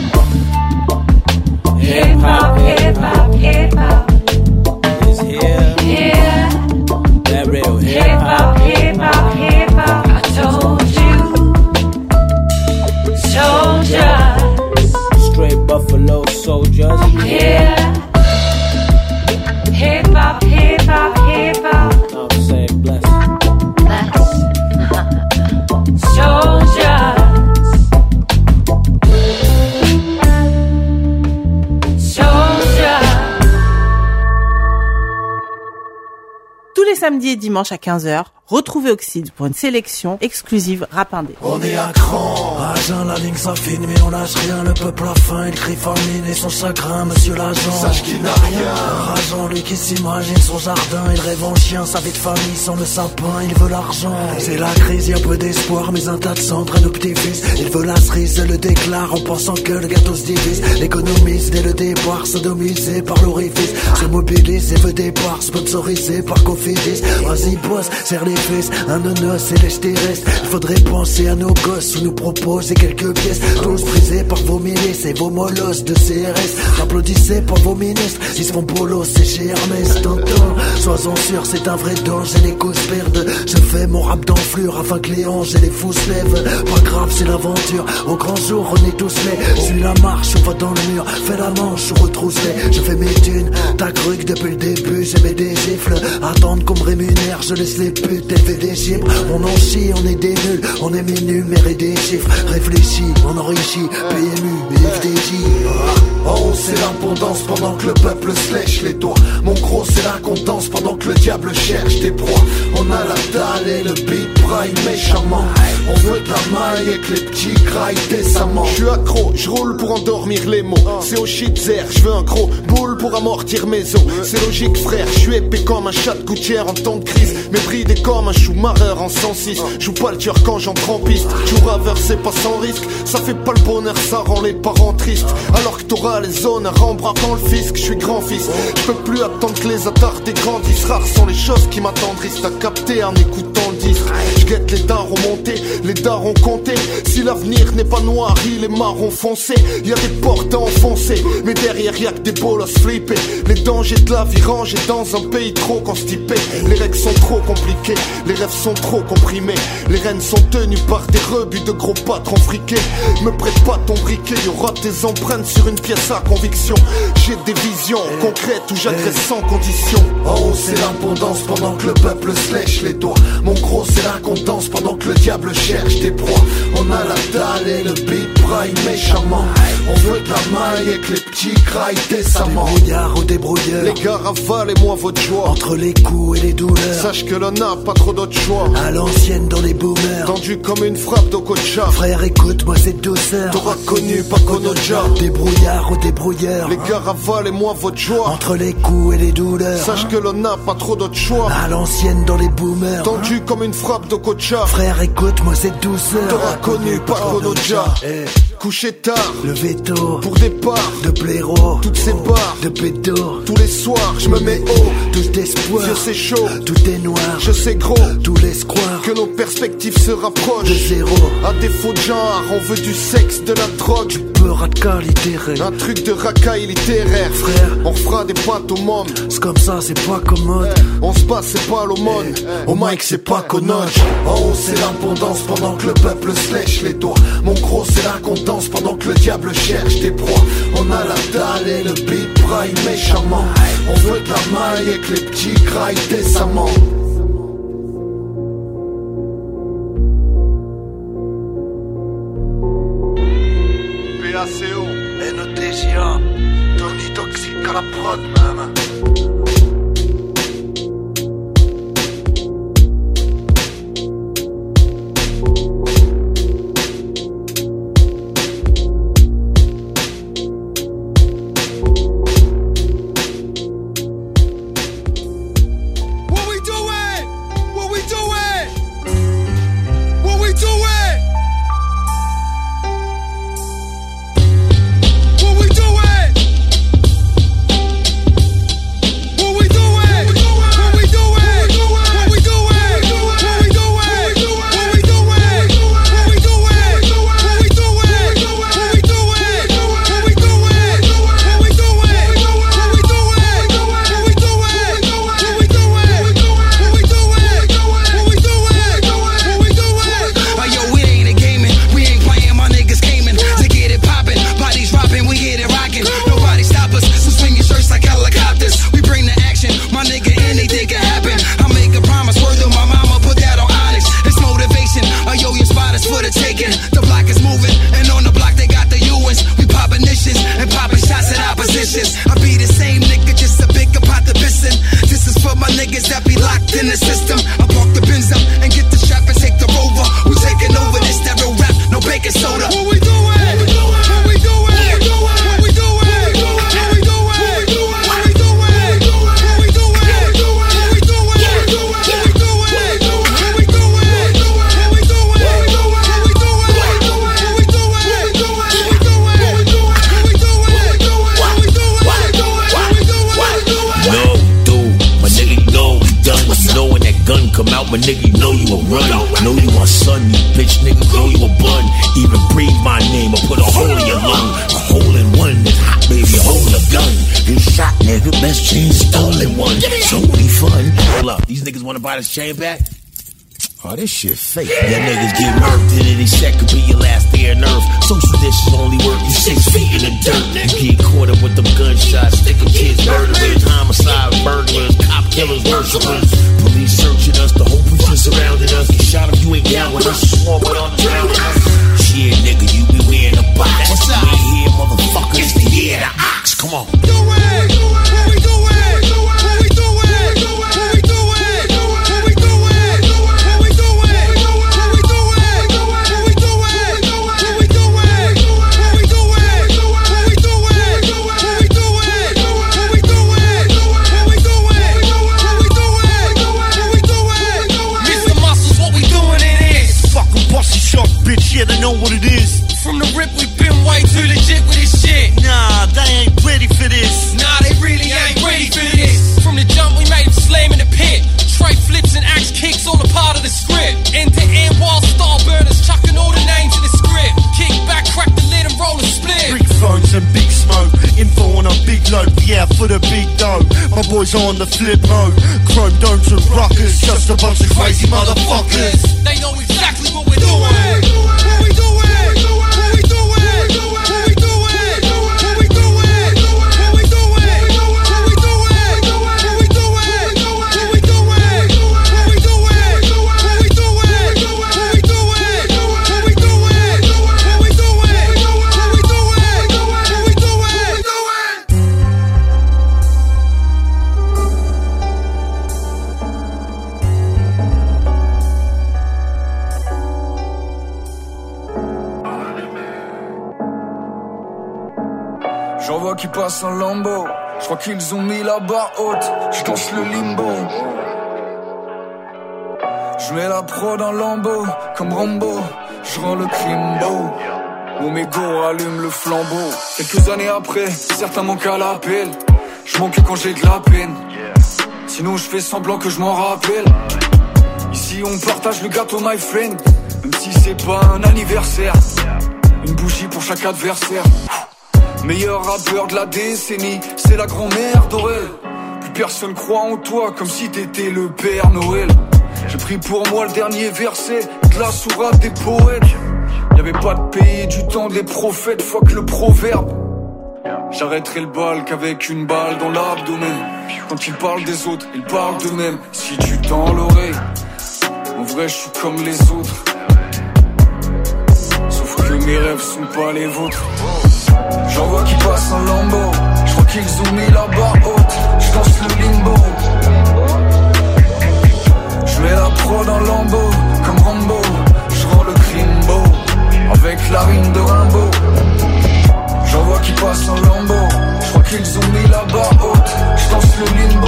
Speaker 22: Hip hop, hip hop, hip hop is here. Yeah. That real hip hop, hip hop, hip hop.
Speaker 4: I told you, soldiers.
Speaker 22: Straight Buffalo soldiers.
Speaker 4: Yeah. Hip hop, hip hop, hip hop.
Speaker 22: I'm saying bless.
Speaker 3: Tous les samedis et dimanches à 15h, retrouvez Oxyde pour une sélection exclusive rap indé.
Speaker 1: On est à cran, agent, la ligne s'affine, mais on lâche rien, le peuple a faim, il crie famine et son chagrin, monsieur l'agent.
Speaker 6: Sache qu'il n'a rien.
Speaker 1: Rageant, lui qui s'imagine son jardin, il rêve en chien, sa vie de famille sans le sapin, il veut l'argent. C'est la crise, y'a peu d'espoir, mais un tas de sang près nos petits-fils. Il veut la cerise, le déclare en pensant que le gâteau se divise. L'économiste dès le départ, sodomisé par l'orifice, se mobilise et veut des parts, sponsorisé par Cofidis. Vas-y boss, serre les fesses, un nonos et lèche tes restes. Il faudrait penser à nos gosses ou nous proposer quelques pièces. Tous brisés par vos milices et vos molosses de CRS. Applaudissez pour vos ministres, ils se font bolos, c'est chez Hermès. T'entends, sois-en sûr, c'est un vrai danger, les causes perdent. Je fais mon rap d'enflure afin que les anges et les fous se lèvent. Pas grave, c'est l'aventure, au grand jour on est tous nés. Suis la marche, on va dans le mur, fais la manche, on retrousse les. Je fais mes thunes, t'as cru que depuis le début j'ai mis des gifles. Attendre qu'on me rémunère, je laisse les putes élever des chiffres. On en chie, on est des nuls, on aime énumérer des chiffres. Réfléchis, on enrichit, PMU, FDJ. Oh, c'est l'abondance pendant que le peuple se lèche les doigts. Mon gros, c'est la contence pendant que le diable cherche des proies. On a la dalle et le beat braille méchamment. On veut de la maille et que les petits graillent décemment.
Speaker 7: Je suis accro, je roule pour endormir les mots. C'est au shit zer, je veux un gros boule pour amortir mes os. C'est logique frère, je suis épais comme un chat de gouttière en temps de crise. Mais bridé comme un chou-marreur en 106. Joue pas le tueur quand j'entre en piste. Joue raveur, c'est pas sans risque. Ça fait pas le bonheur, ça rend les parents tristes. Alors que t'auras les honneurs en braquant le fisc. Je suis grand-fils, je peux plus attendre que les attardés grandissent. Rares sont les choses qui m'attendrissent. T'as capté en écoutant le disque. Je guette les darons montés, les darons comptés. Si l'avenir n'est pas noir, il est marron foncé. Y'a des portes à enfoncer, mais derrière y'a que des bolos flippés. Les dangers de la vie rangés dans un pays trop constipé. Les règles sont trop compliquées, les rêves sont trop comprimés. Les rênes sont tenues par des rebuts de gros patrons friqués. Me prête pas ton briquet, y'aura tes empreintes sur une pièce à conviction. J'ai des visions concrètes où j'agresse sans condition.
Speaker 1: Oh, c'est l'abondance pendant que le peuple se lèche les doigts. Mon gros, c'est la contente
Speaker 7: danse pendant que le diable cherche des proies. On a la dalle et le beat braille méchamment. On veut de la maille et que les petits craillent décemment.
Speaker 10: Débrouillard ou débrouilleur,
Speaker 7: les gars ravalez-moi votre joie.
Speaker 10: Entre les coups et les douleurs,
Speaker 7: sache que l'on n'a pas trop d'autre choix.
Speaker 10: À l'ancienne dans les boomers,
Speaker 7: tendu comme une frappe d'Okocha.
Speaker 10: Frère écoute-moi cette douceur,
Speaker 7: t'auras connu pas Konoja.
Speaker 10: Débrouillard ou débrouilleur,
Speaker 7: les gars ravalez-moi votre joie.
Speaker 10: Entre les coups et les douleurs,
Speaker 7: sache que l'on n'a pas trop d'autre choix.
Speaker 10: À l'ancienne dans les boomers,
Speaker 7: tendu comme une frappe d'Okocha.
Speaker 10: Frère écoute-moi cette douceur,
Speaker 7: t'auras connu pas Konoja. Couché tard,
Speaker 10: levé tôt,
Speaker 7: pour départ
Speaker 10: de blaireau,
Speaker 7: toutes ces barres
Speaker 10: de pédo.
Speaker 7: Tous les soirs, je me mets haut,
Speaker 10: tout d'espoir,
Speaker 7: je sais chaud,
Speaker 10: tout est noir,
Speaker 7: je sais gros,
Speaker 10: tous les squares,
Speaker 7: que nos perspectives se rapprochent
Speaker 10: de zéro.
Speaker 7: À défaut de genre, on veut du sexe, de la drogue,
Speaker 10: du peu radcal littéraire,
Speaker 7: un truc de racaille littéraire.
Speaker 10: Frère,
Speaker 7: on fera des pâtes au monde.
Speaker 10: C'est comme ça, c'est pas commode.
Speaker 7: On se passe, c'est pas l'aumône. Au mic, c'est pas Konoch. En haut, c'est l'abondance pendant que le peuple se lèche les doigts. Mon gros, c'est la contenance pendant que le diable cherche des proies. On a la dalle et le beat braille méchamment. On veut de la maille et que les petits craillent décemment. PACO,
Speaker 10: NOTGA,
Speaker 7: Tony Toxic à la prod, même.
Speaker 12: My nigga, you know you a run. Know you a son, you bitch nigga, know you a bun. Even breathe my name or put a hole in your lung. A hole in one is hot, baby, a hole in a gun. This shot, nigga, best chain stolen one. So be fun. Hold up, these niggas wanna buy this chain back? Oh, this shit fake. Y'all niggas get murked in any second, be your last day on earth. Social distance only work you 6 feet in the dirt. You get caught up with them gunshots, sticking kids, murderers, homicide, burglars, cop killers, worshipers. Police searching us, the whole prison surrounding us. Get shot if you ain't down with us, swarming on the ground. Shit, nigga, you be wearing a box. What's up? We here, motherfucker, it's the year of the ox. Come on.
Speaker 23: Do it, what we do it, what we do it, what we do it, what we do it.
Speaker 24: Bitch, yeah, they know what it is.
Speaker 23: From the rip, we been way too legit with this shit.
Speaker 24: Nah, they ain't ready for this.
Speaker 23: Nah, they really ain't ready for this. From the jump, we made them slam in the pit. Tray flips and axe kicks all a part of the script. End to end, wild star burners, chucking all the names in the script. Kick back, crack the lid and roll a split.
Speaker 24: Big phones and big smoke. Info on a big load, yeah, for the big dough. My boys are on the flip mode. Chrome domes and rockers, just a bunch of crazy motherfuckers.
Speaker 23: They know exactly what we're doing.
Speaker 18: vois qu'ils passent en lambeau. Je crois qu'ils ont mis la barre haute. Je danse le limbo. Je mets la prod en lambeau. Comme Rambo, je rends le crimbo. Mon mégot allume le flambeau. Quelques années après, certains manquent à l'appel. Je manque quand j'ai de la peine. Sinon je fais semblant que je m'en rappelle. Ici on partage le gâteau my friend. Même si c'est pas un anniversaire. Une bougie pour chaque adversaire. Meilleur rappeur de la décennie, c'est la grand-mère d'Aurel. Plus personne croit en toi comme si t'étais le Père Noël. J'ai pris pour moi le dernier verset de la sourate des poètes. Y'avait pas de pays du temps des prophètes, fuck le proverbe. J'arrêterai le bal qu'avec une balle dans l'abdomen. Quand ils parlent des autres, ils parlent d'eux-mêmes. Si tu tends l'oreille, en vrai je suis comme les autres. Sauf que mes rêves sont pas les vôtres. J'en vois qui passent en lambeau. Je crois qu'ils ont mis la barre haute. Je danse le limbo. Je mets la prod en lambeau. Comme Rambo, je rends le crimbo. Avec la rime de Rimbaud. J'en vois qui passent en lambeau. Je crois qu'ils ont mis la barre haute. Je danse le limbo.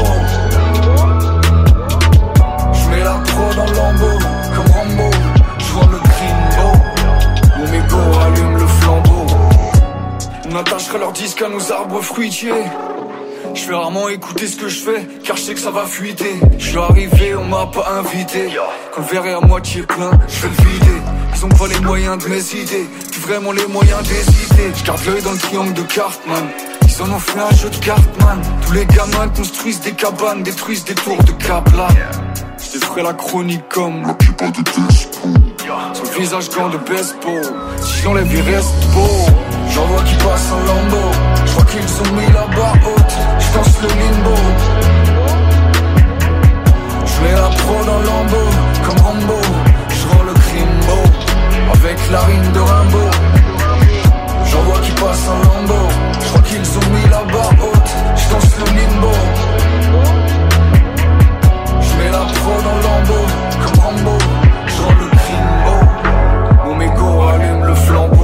Speaker 18: Je mets la prod en lambeau. Comme Rambo, je rends le crimbo. Mon mégot allume le flambeau. On attachera leurs disques à nos arbres fruitiers. Je fais rarement écouter ce que je fais, car je sais que ça va fuiter. Je suis arrivé, on m'a pas invité. Quand le verre est à moitié plein, je vais le vider. Ils ont pas les moyens de mes idées, plus vraiment les moyens d'hésiter. Je garde l'œil dans le triangle de Cartman. Ils en ont fait un jeu de cartes, man. Tous les gamins construisent des cabanes, détruisent des tours de Kaplan. Je ferai la chronique comme l'occupant de Despo. Sur le visage gant de baseball. Si j'enlève, il reste beau. J'en vois qui passent en lambeau. Je crois qu'ils ont mis la barre haute. Je danse le limbo. Je mets la prod en lambeau. Comme Rambo, je rends le crimbo. Avec la rime de Rimbaud. J'en vois qui passent en lambeau. Je crois qu'ils ont mis la barre haute. Je danse le limbo. Je mets la prod en lambeau. Comme Rambo, je rends le crimbo. Mon mégot allume le flambeau.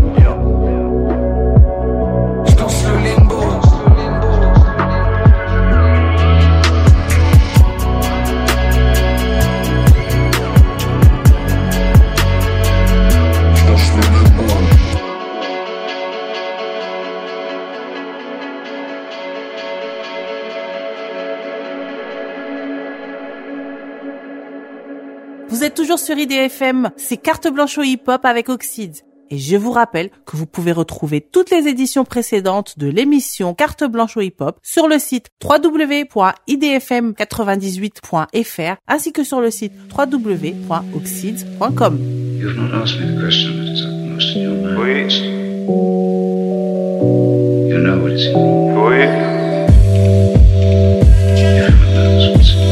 Speaker 3: Vous êtes toujours sur IDFM, c'est Carte Blanche au hip-hop avec Oxide. Et je vous rappelle que vous pouvez retrouver toutes les éditions précédentes de l'émission Carte Blanche au hip-hop sur le site www.idfm98.fr ainsi que sur le site www.oxide.com.
Speaker 2: You've not asked me the question that is uppermost in your mind.
Speaker 5: Oui.
Speaker 2: You know what is in you.
Speaker 5: Oui.
Speaker 2: Everyone knows what's in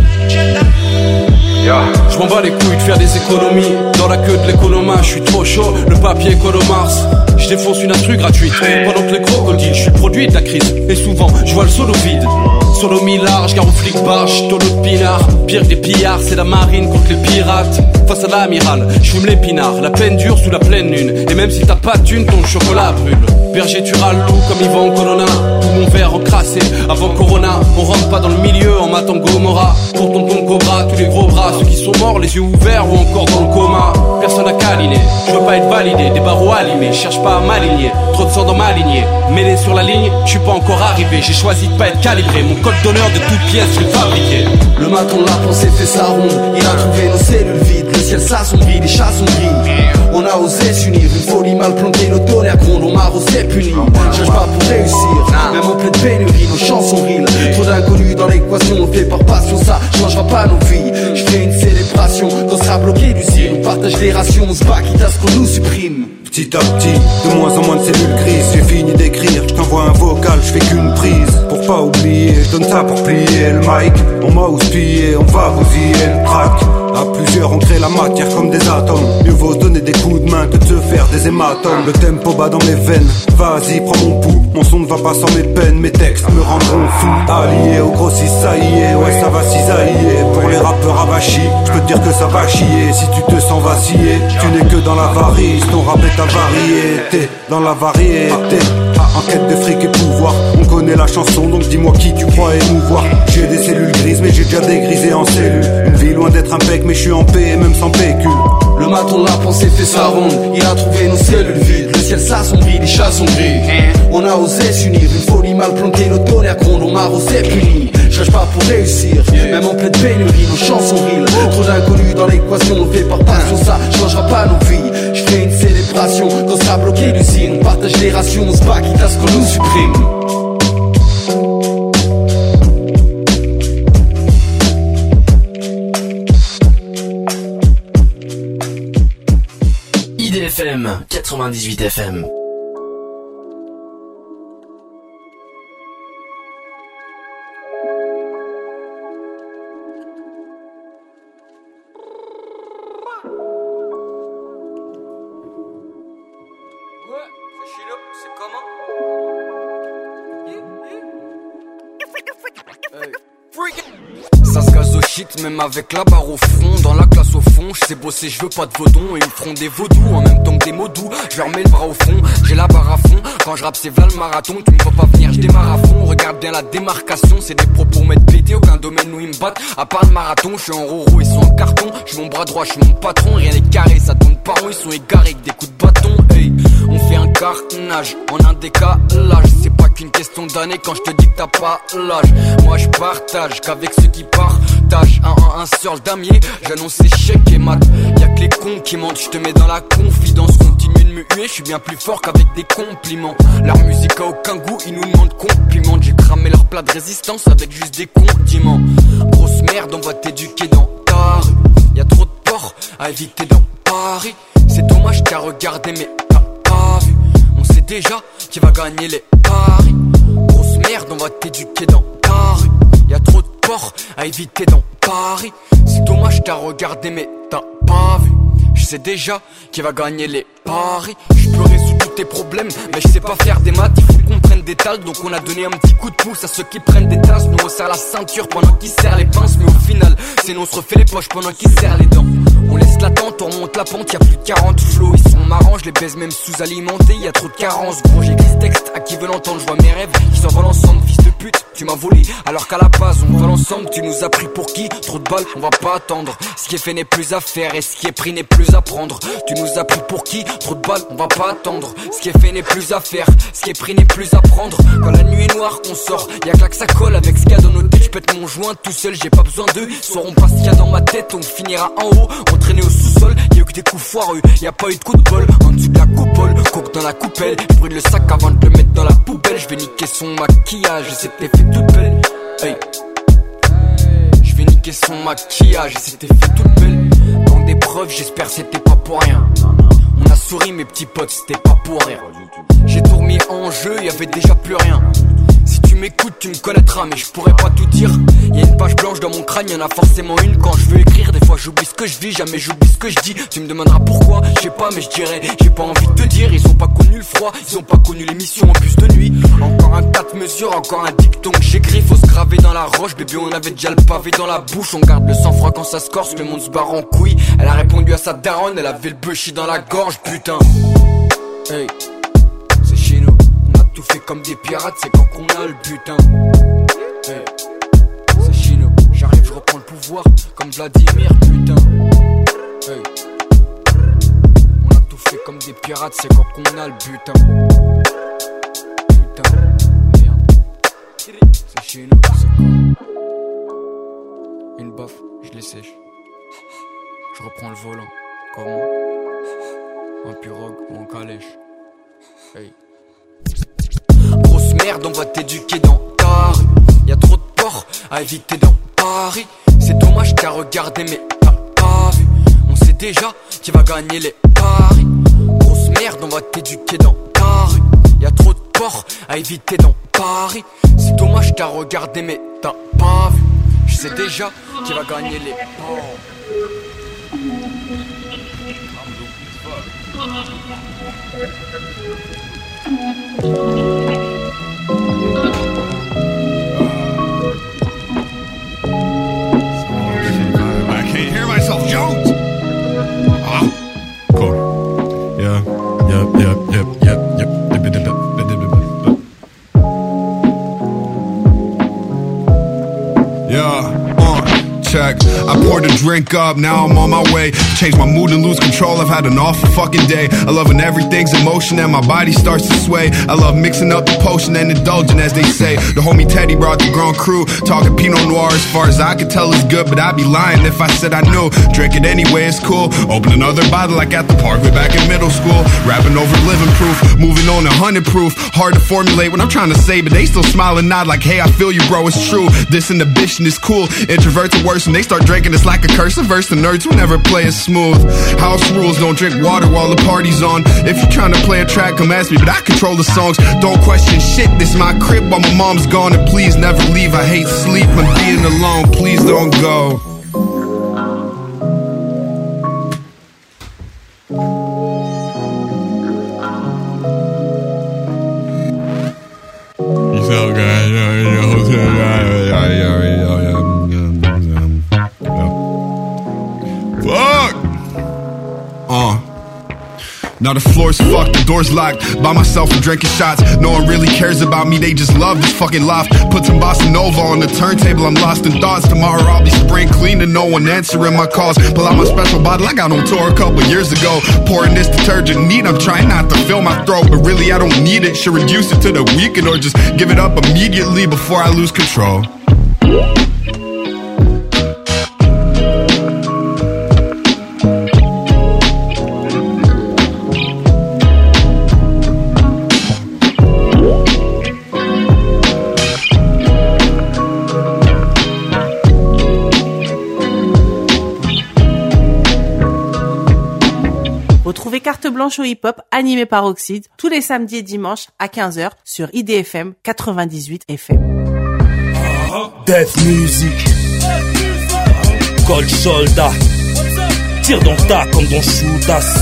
Speaker 2: you.
Speaker 5: Je m'en bats les couilles de faire des économies. Dans la queue de l'économa, je suis trop chaud. Le papier Economars. Je défonce une instru gratuite. Pendant que les crocodiles, je suis le produit de la crise. Et souvent, je vois le solo vide. Solo mi-large, car au flic barge, tonneau de pinard. Pire que des pillards, c'est la marine contre les pirates. Face à l'amiral, je fume l'épinard. La peine dure sous la pleine lune. Et même si t'as pas de thune, ton chocolat brûle. Berger tu loup comme Yvan Colonna. Tout mon verre encrassé avant Corona. On rentre pas dans le milieu en matant Gomorrah. Pour tonton Cobra, tous les gros bras. Ceux qui sont morts, les yeux ouverts ou encore dans le coma. Personne à câliner, je veux pas être validé. Des barreaux allumés, cherche pas à m'aligner. Trop de sang dans ma lignée, mêlé sur la ligne, je suis pas encore arrivé. J'ai choisi de pas être calibré. Mon code d'honneur de toute pièce, je l'ai fabriqué.
Speaker 13: Le matin la pensée fait sa ronde. Il a trouvé nos cellules vides. Le ciel s'assombrit, les chats sont gris. On a osé s'unir, une folie mal plantée. Nos tonnerres grondent, on m'a osé puni. Cherche pas pour réussir, même en pleine pénurie. Nos chansons rient, trop d'inconnus dans l'équation. On fait par passion, ça changera pas nos vies. Je fais une célébration quand sera bloqué l'usine. On partage les rations, on se bat quitte à ce qu'on nous supprime.
Speaker 15: Petit à petit, de moins en moins de cellules grises. J'ai fini d'écrire, je t'envoie un vocal, je fais qu'une prise. Pour pas oublier, je donne ça pour plier le mic. On m'a houspillé, on va bousiller le track. À plusieurs on crée la matière comme des atomes. Mieux vaut donner des coups de main que de se faire des hématomes. Le tempo bat dans mes veines, vas-y prends mon pouls. Mon son ne va pas sans mes peines, mes textes me rendront fou. Allié au grossiste, ça y est, ouais ça va cisailler. Pour les rappeurs avachis, je peux te dire que ça va chier. Si tu te sens vaciller, tu n'es que dans l'avarice. Ton rap est ta variété, dans la variété. En quête de fric et pouvoir, on connaît la chanson, donc dis-moi qui tu crois émouvoir. J'ai des cellules grises mais j'ai déjà dégrisé en cellules. Une vie loin d'être impec mais je suis en paix même sans pécule.
Speaker 13: Le maton de la pensée fait sa ronde, il a trouvé nos cellules vides. Le ciel s'assombrit, les chats sont gris. On a osé s'unir, une folie mal plantée, nos tonnerres grondent, on m'a osé puni. Je cherche pas pour réussir, même en pleine pénurie, nos chansons rient. Trop d'inconnus dans l'équation, on fait par passion, ça changera pas nos vies. Je fais une célébration, quand sera bloqué l'usine, on partage les rations, on se bat quitte à ce qu'on nous supprime.
Speaker 8: IDFM 98 FM.
Speaker 14: Ça se gaz au shit, même avec la barre au front. Dans la classe au fond, je sais bosser, je veux pas de vaudons. Ils me feront des vaudous en même temps que des mots doux. Je leur mets le bras au fond, j'ai la barre à fond. Quand je rappe c'est v'là le marathon, tu me vois pas venir, je démarre à fond. Regarde bien la démarcation, c'est des propos mettre pété. Aucun domaine où ils me battent, à part le marathon. Je suis en roro, ils sont en carton. Je suis mon bras droit, je suis mon patron. Rien n'est carré, ça tourne pas rond. Ils sont égarés avec des coups de bâton. Hey, on fait un carnage en un décalage. C'est pas qu'une question d'année quand je te dis que t'as pas l'âge. Moi je partage qu'avec ceux qui partagent. Un sur le damier, j'annonce échec et mat. Y'a que les cons qui mentent, je te mets dans la confidence. Continue de me huer, je suis bien plus fort qu'avec des compliments. Leur musique a aucun goût, ils nous demandent compliments. J'ai cramé leur plat de résistance avec juste des condiments. Grosse merde, on va t'éduquer dans ta rue. Y'a trop de porcs à éviter dans Paris. C'est dommage qu'à regarder mais t'as pas vu. On sait déjà qui va gagner les paris. Grosse merde, on va t'éduquer dans ta rue. Y'a trop de porcs à éviter dans Paris. C'est dommage t'as regardé mais t'as pas vu. Je sais déjà qui va gagner les paris. Je peux résoudre tous tes problèmes mais je sais pas faire des maths. Il faut qu'on prenne des tales, donc on a donné un petit coup de pouce à ceux qui prennent des tasses. Nous on serre la ceinture pendant qu'ils serrent les pinces. Mais au final c'est nous on se refait les poches pendant qu'ils serrent les dents. On laisse la tente, on remonte la pente, y'a plus de 40 flots. Ils sont marrants, je les baise même sous-alimentés. Y'a trop de carences, gros j'écris ce texte. À qui veut l'entendre, je vois mes rêves qui s'envolent ensemble. Fils de pute, tu m'as volé alors qu'à la base on vole ensemble. Tu nous as pris pour qui? Trop de balles, on va pas attendre. Ce qui est fait n'est plus à faire et ce qui est pris n'est plus à prendre. Tu nous as pris pour qui? Trop de balles, on va pas attendre. Ce qui est fait n'est plus à faire, ce qui est pris n'est plus à prendre. Quand la nuit est noire qu'on sort, y'a que là que ça colle avec ce qu'il y a dans nos têtes. J'pète mon joint tout seul, j'ai pas besoin d'eux. Ils sauront pas ce qu'il y a dans ma tête, on finira en haut. On traînait au sous-sol, y'a eu que des coups foireux. Y'a pas eu de coup de bol, en dessous de la coupole. Coke dans la coupelle, j'brûle le sac avant de le mettre dans la poubelle. J'vais niquer son maquillage, c'était fait toute belle. Hey. J'vais niquer son maquillage, c'était fait toute belle. Dans des preuves, j'espère c'était pas pour rien. On a souri mes petits potes, c'était pas pour rien. J'ai tout remis en jeu, y'avait déjà plus rien. Si tu m'écoutes, tu me connaîtras, mais je pourrais pas tout dire. Y'a une page blanche dans mon crâne, y'en a forcément une quand je veux écrire. Des fois j'oublie ce que je vis, jamais j'oublie ce que je dis. Tu me demanderas pourquoi, je sais pas, mais je dirais, j'ai pas envie de te dire. Ils ont pas connu le froid, ils ont pas connu l'émission en plus de nuit. Encore un 4 mesures, encore un dicton que j'écris. Faut se graver dans la roche, bébé on avait déjà le pavé dans la bouche. On garde le sang-froid quand ça se corse, le monde se barre en couille. Elle a répondu à sa daronne, elle avait le bushi dans la gorge, putain. Hey, c'est chez nous. Tout fait comme des pirates, c'est quand qu'on a le butin. Hey, c'est Chino, j'arrive, je reprends le pouvoir comme Vladimir, putain. Hey, on a tout fait comme des pirates, c'est quand qu'on a le butin. Putain, merde. C'est Chino, c'est quoi? Une baffe, je les sèche. Je reprends le volant, comment? En pirogue ou en calèche. Hey. Grosse merde, on va t'éduquer dans ta rue. Y'a trop de porcs à éviter dans Paris. C'est dommage qu'à regarder mais t'as pas vu. On sait déjà qui va gagner les paris. Grosse merde, on va t'éduquer dans ta rue. Y'a trop de porcs à éviter dans Paris. C'est dommage qu'à regarder mais t'as pas vu. Je sais déjà qui va gagner les porcs.
Speaker 11: I can't hear myself, Jones. Ah, cool. Yeah. Check. I poured a drink up, now I'm on my way. Change my mood and lose control, I've had an awful fucking day. I love when everything's in motion and my body starts to sway. I love mixing up the potion and indulging, as they say. The homie Teddy brought the Grand Cru, talking Pinot Noir. As far as I could tell it's good, but I'd be lying if I said I knew. Drink it anyway, it's cool. Open another bottle like at the park way back in middle school. Rapping over living proof, moving on 100 proof. Hard to formulate what I'm trying to say, but they still smile and nod like, hey, I feel you, bro, it's true. This inhibition is cool. Introverts are worse when they start drinking, it's like a curse. A verse, the nerds who never play it smooth. House rules, don't drink water while the party's on. If you're trying to play a track, come ask me, but I control the songs. Don't question shit, this is my crib while my mom's gone. And please never leave, I hate sleep and being alone. Please don't go. You feel good, fuck! Now the floor's fucked, the door's locked. By myself and drinking shots. No one really cares about me, they just love this fucking loft. Put some bossa nova on the turntable, I'm lost in thoughts. Tomorrow I'll be spring clean and no one answering my calls. Pull out my special bottle I got on tour a couple years ago. Pouring this detergent neat, I'm trying not to fill my throat, but really I don't need it. Should reduce it to the weekend or just give it up immediately before I lose control.
Speaker 3: Retrouvez Carte Blanche au hip-hop animé par Oxide tous les samedis et dimanches à 15h sur IDFM 98 FM.
Speaker 16: Death Music, Cold Soldat, tire dans le tas comme dans Shootas,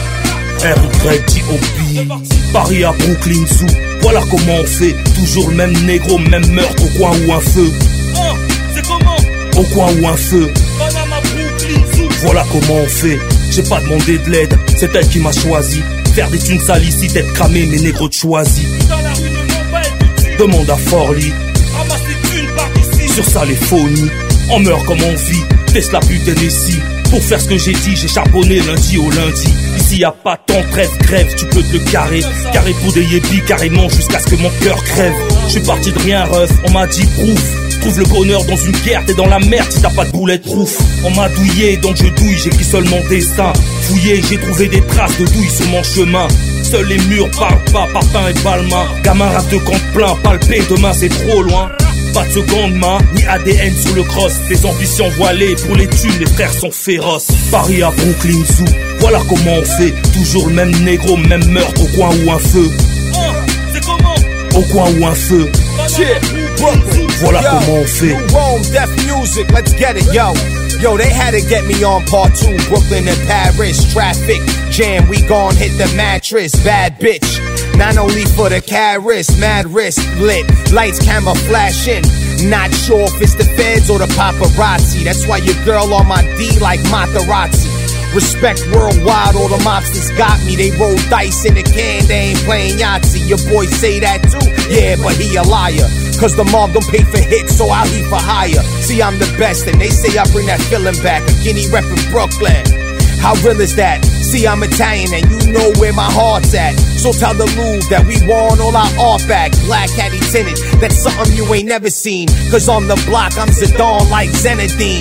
Speaker 16: RYDOB, Paris à Brooklyn Zoo, voilà comment on fait, toujours le même négro, même meurtre au coin ou un feu. C'est comment? Au coin ou un feu. Voilà comment on fait. J'ai pas demandé de l'aide, c'est elle qui m'a choisi. Faire des thunes sales ici, tête cramée, mes négros de choisis. Demande à Forli. Sur ça les phonies. On meurt comme on vit, teste la pute Tennessee. Pour faire ce que j'ai dit, j'ai charbonné lundi au lundi. Ici y a pas tant grève, tu peux te le carrer. Carré pour des yébis, carrément jusqu'à ce que mon cœur crève. Je suis parti de rien, ref, on m'a dit prouve. Trouve le bonheur dans une guerre, t'es dans la merde si t'as pas de boulet proof. On m'a douillé, donc je douille, j'écris seulement destin. Fouillé, j'ai trouvé des traces de douille sur mon chemin. Seuls les murs parlent pas, parfum et balmain. Gamin rap de camp plein, palpé, demain c'est trop loin. Pas de seconde main, ni ADN sur le cross. Des ambitions voilées, pour les thunes, les frères sont féroces. Paris à Brooklyn Zoo, voilà comment on fait. Toujours le même négro, même meurtre au coin ou un feu. C'est comment? Au coin ou un feu. Voilà
Speaker 9: yo,
Speaker 16: comment on fait.
Speaker 9: New Rome, Death Music, let's get it, yo. Yo, they had to get me on part 2. Brooklyn and Paris, traffic jam, we gon' hit the mattress. Bad bitch, not only for the carrots, mad wrist lit, lights, camera flashing. Not sure if it's the feds or the paparazzi. That's why your girl on my D like Materazzi. Respect worldwide, all the mobsters got me. They roll dice in the can, they ain't playing Yahtzee. Your boy say that too, yeah, but he a liar. Cause the mob don't pay for hits, so I'll leave for hire. See, I'm the best, and they say I bring that feeling back. A guinea reppin' Brooklyn. How real is that? See, I'm Italian, and you know where my heart's at. So tell the Louvre that we want all our art back. Black caddy tinted, that's something you ain't never seen. Cause on the block, I'm Zidane like Zenedine.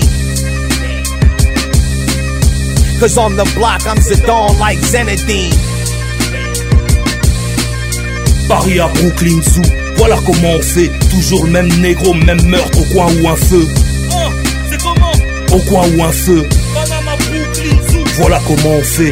Speaker 9: Cause on the block, I'm Zidane like Zenedine.
Speaker 16: Paris à Brooklyn Zoo, voilà comment on fait. Toujours le même négro, même meurtre au coin ou un feu. C'est comment? Au coin ou un feu. Voilà comment on fait.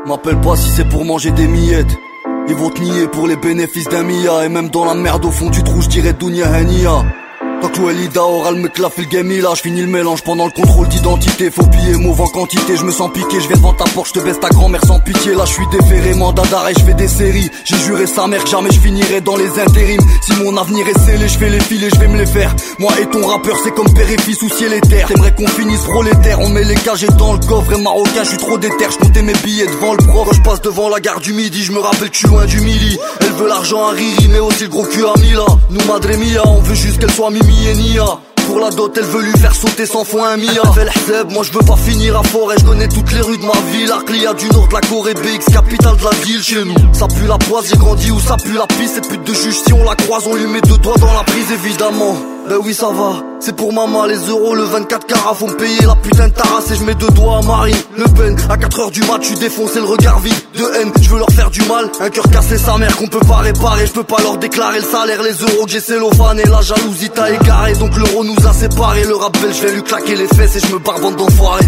Speaker 17: M'appelle pas si c'est pour manger des miettes. Ils vont te nier pour les bénéfices d'un Mia. Et même dans la merde au fond du trou j'dirais Dounia Henia. Quand Louelida oral me claffe le game là, j'finis le mélange pendant le contrôle d'identité. Faux billets, mauvais en quantité, je me sens piqué, je vais devant ta porte, je te baisse ta grand-mère sans pitié. Là je suis déféré, mandat d'arrêt, je fais des séries. J'ai juré sa mère que jamais je finirai dans les intérims. Si mon avenir est scellé, je fais les filets, je vais me les faire. Moi et ton rappeur c'est comme père et fils ou ciel et terre. T'aimerais qu'on finisse prolétaire, on met les cagés dans le coffre. Et marocain, je suis trop déter, je comptais mes billets devant le prof. Quand je passe devant la gare du midi, je me rappelle que je suis loin du mili. Elle veut l'argent à Riri, mais aussi le gros cul à Mila. Nous madre mia, on veut juste qu'elle soit Mimi et Nia. Pour la dot, elle veut lui faire sauter 100 fois un Mia. Fais l'hzeb, moi je veux pas finir à Forêt. Je connais toutes les rues de ma ville. Arclia du nord de la Corée, BX, capitale de la ville chez nous. Ça pue la poisse, j'ai grandi où ça pue la pisse. C'est pute de juge, si on la croise, on lui met 2 doigts dans la prise évidemment. Ben oui ça va, c'est pour maman les euros, le 24 carats faut me payer la putain de tarasse. Et je mets 2 doigts à Marine Le Pen. À 4h du mat, je suis défoncé, le regard vide de haine. Je veux leur faire du mal, un cœur cassé sa mère qu'on peut pas réparer. Je peux pas leur déclarer le salaire, les euros que j'ai cellophane. Et la jalousie t'a égaré, donc l'euro nous a séparés. Le rap belge, je vais lui claquer les fesses et je me barre bande d'enfoirés.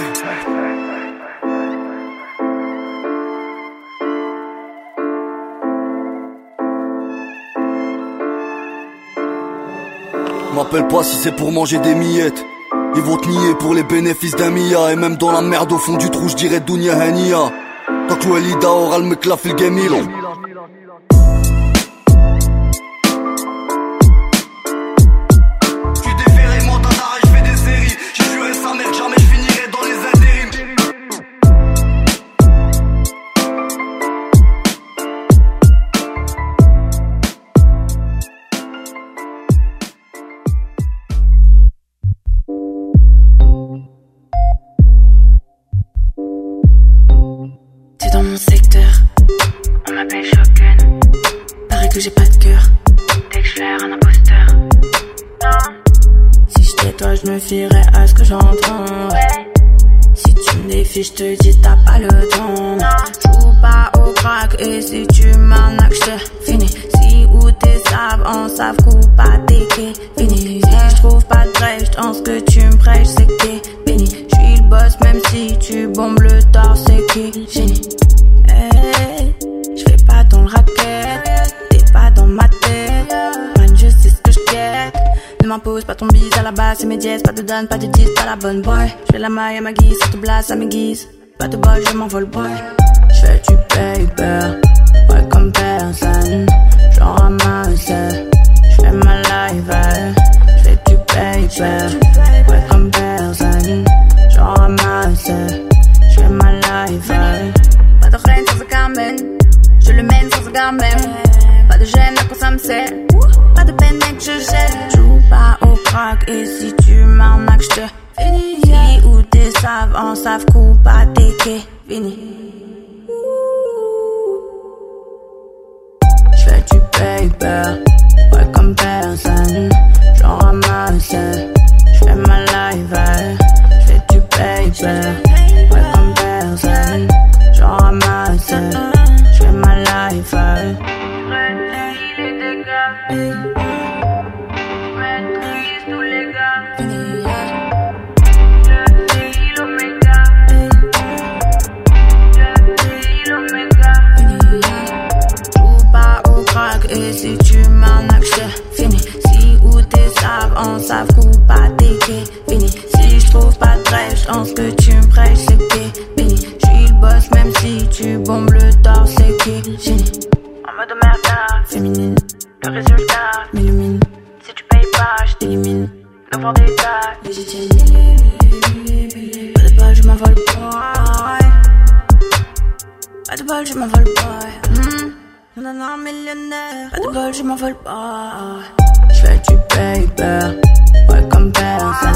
Speaker 17: M'appelle pas si c'est pour manger des miettes. Ils vont te nier pour les bénéfices d'un Mia. Et même dans la merde au fond du trou j'dirais Dounia Henia. Tant que Louelida oral me claffe le game là.
Speaker 19: Que j'ai pas de cœur, dès que je fais un imposteur. Non. Si j'étais toi, je me fierais à ce que j'entends. Si tu me défies, je te dis t'as pas le temps. Joue pas au crack et si tu m'arnaques, je te finis. Si ou t'es savent, en savent coupe à tes quais. Fini. Si je trouve pas de trêve, je pense que tu me prêches, c'est que t'es béni. Je suis le boss même si tu bombes le torse, c'est qui génie. Hey, je fais pas dans le racket. Pas dans ma tête, man je sais ce que je quête. Ne m'impose pas ton bise à la base, c'est mes dièses. Pas de donne, pas de 10, pas la bonne boy. Je fais la maille à ma guise, ça te blasse à mes guises. Pas de bol, je m'envole boy. Je fais du paper, ouais comme personne. J'en ramasse, je fais ma live. Je fais du paper, ouais comme personne. J'en ramasse, je fais ma live. Pas de reine sans Carmen, je le mène sans regard même. Pas de gêne, à quoi ça me sert. Pas de peine, mec, je jette. Joue pas au crack et si tu m'arnaques, je te finis. Si ou t'es savent, en savent coupe à tes quais. Fini. J'fais du paper, ouais comme personne. J'en ramasse, j'fais ma live. J'fais du paper, ouais comme personne. J'en ramasse, j'fais ma live. Maîtrise tous les gars. Joue pas au crack et si tu m'arnaques, je te finis. Si ou t'es savent, en savent coupe à tes quais. Fini. Si je trouve pas de trêve, je pense que tu me prêches, c'est que t'es béni. Je suis le boss même si tu bombes le torse, c'est qui génie. En mode merde, féminine. Le résultat m'illumine. Si tu payes pas, je t'élimine. Le fort d'état, légitime. Pas de bol, je m'envole pas. Pas de bol, je m'envole pas. Non, millionnaire. Pas de bol, je m'envole pas. Je fais du paper, ouais comme personne.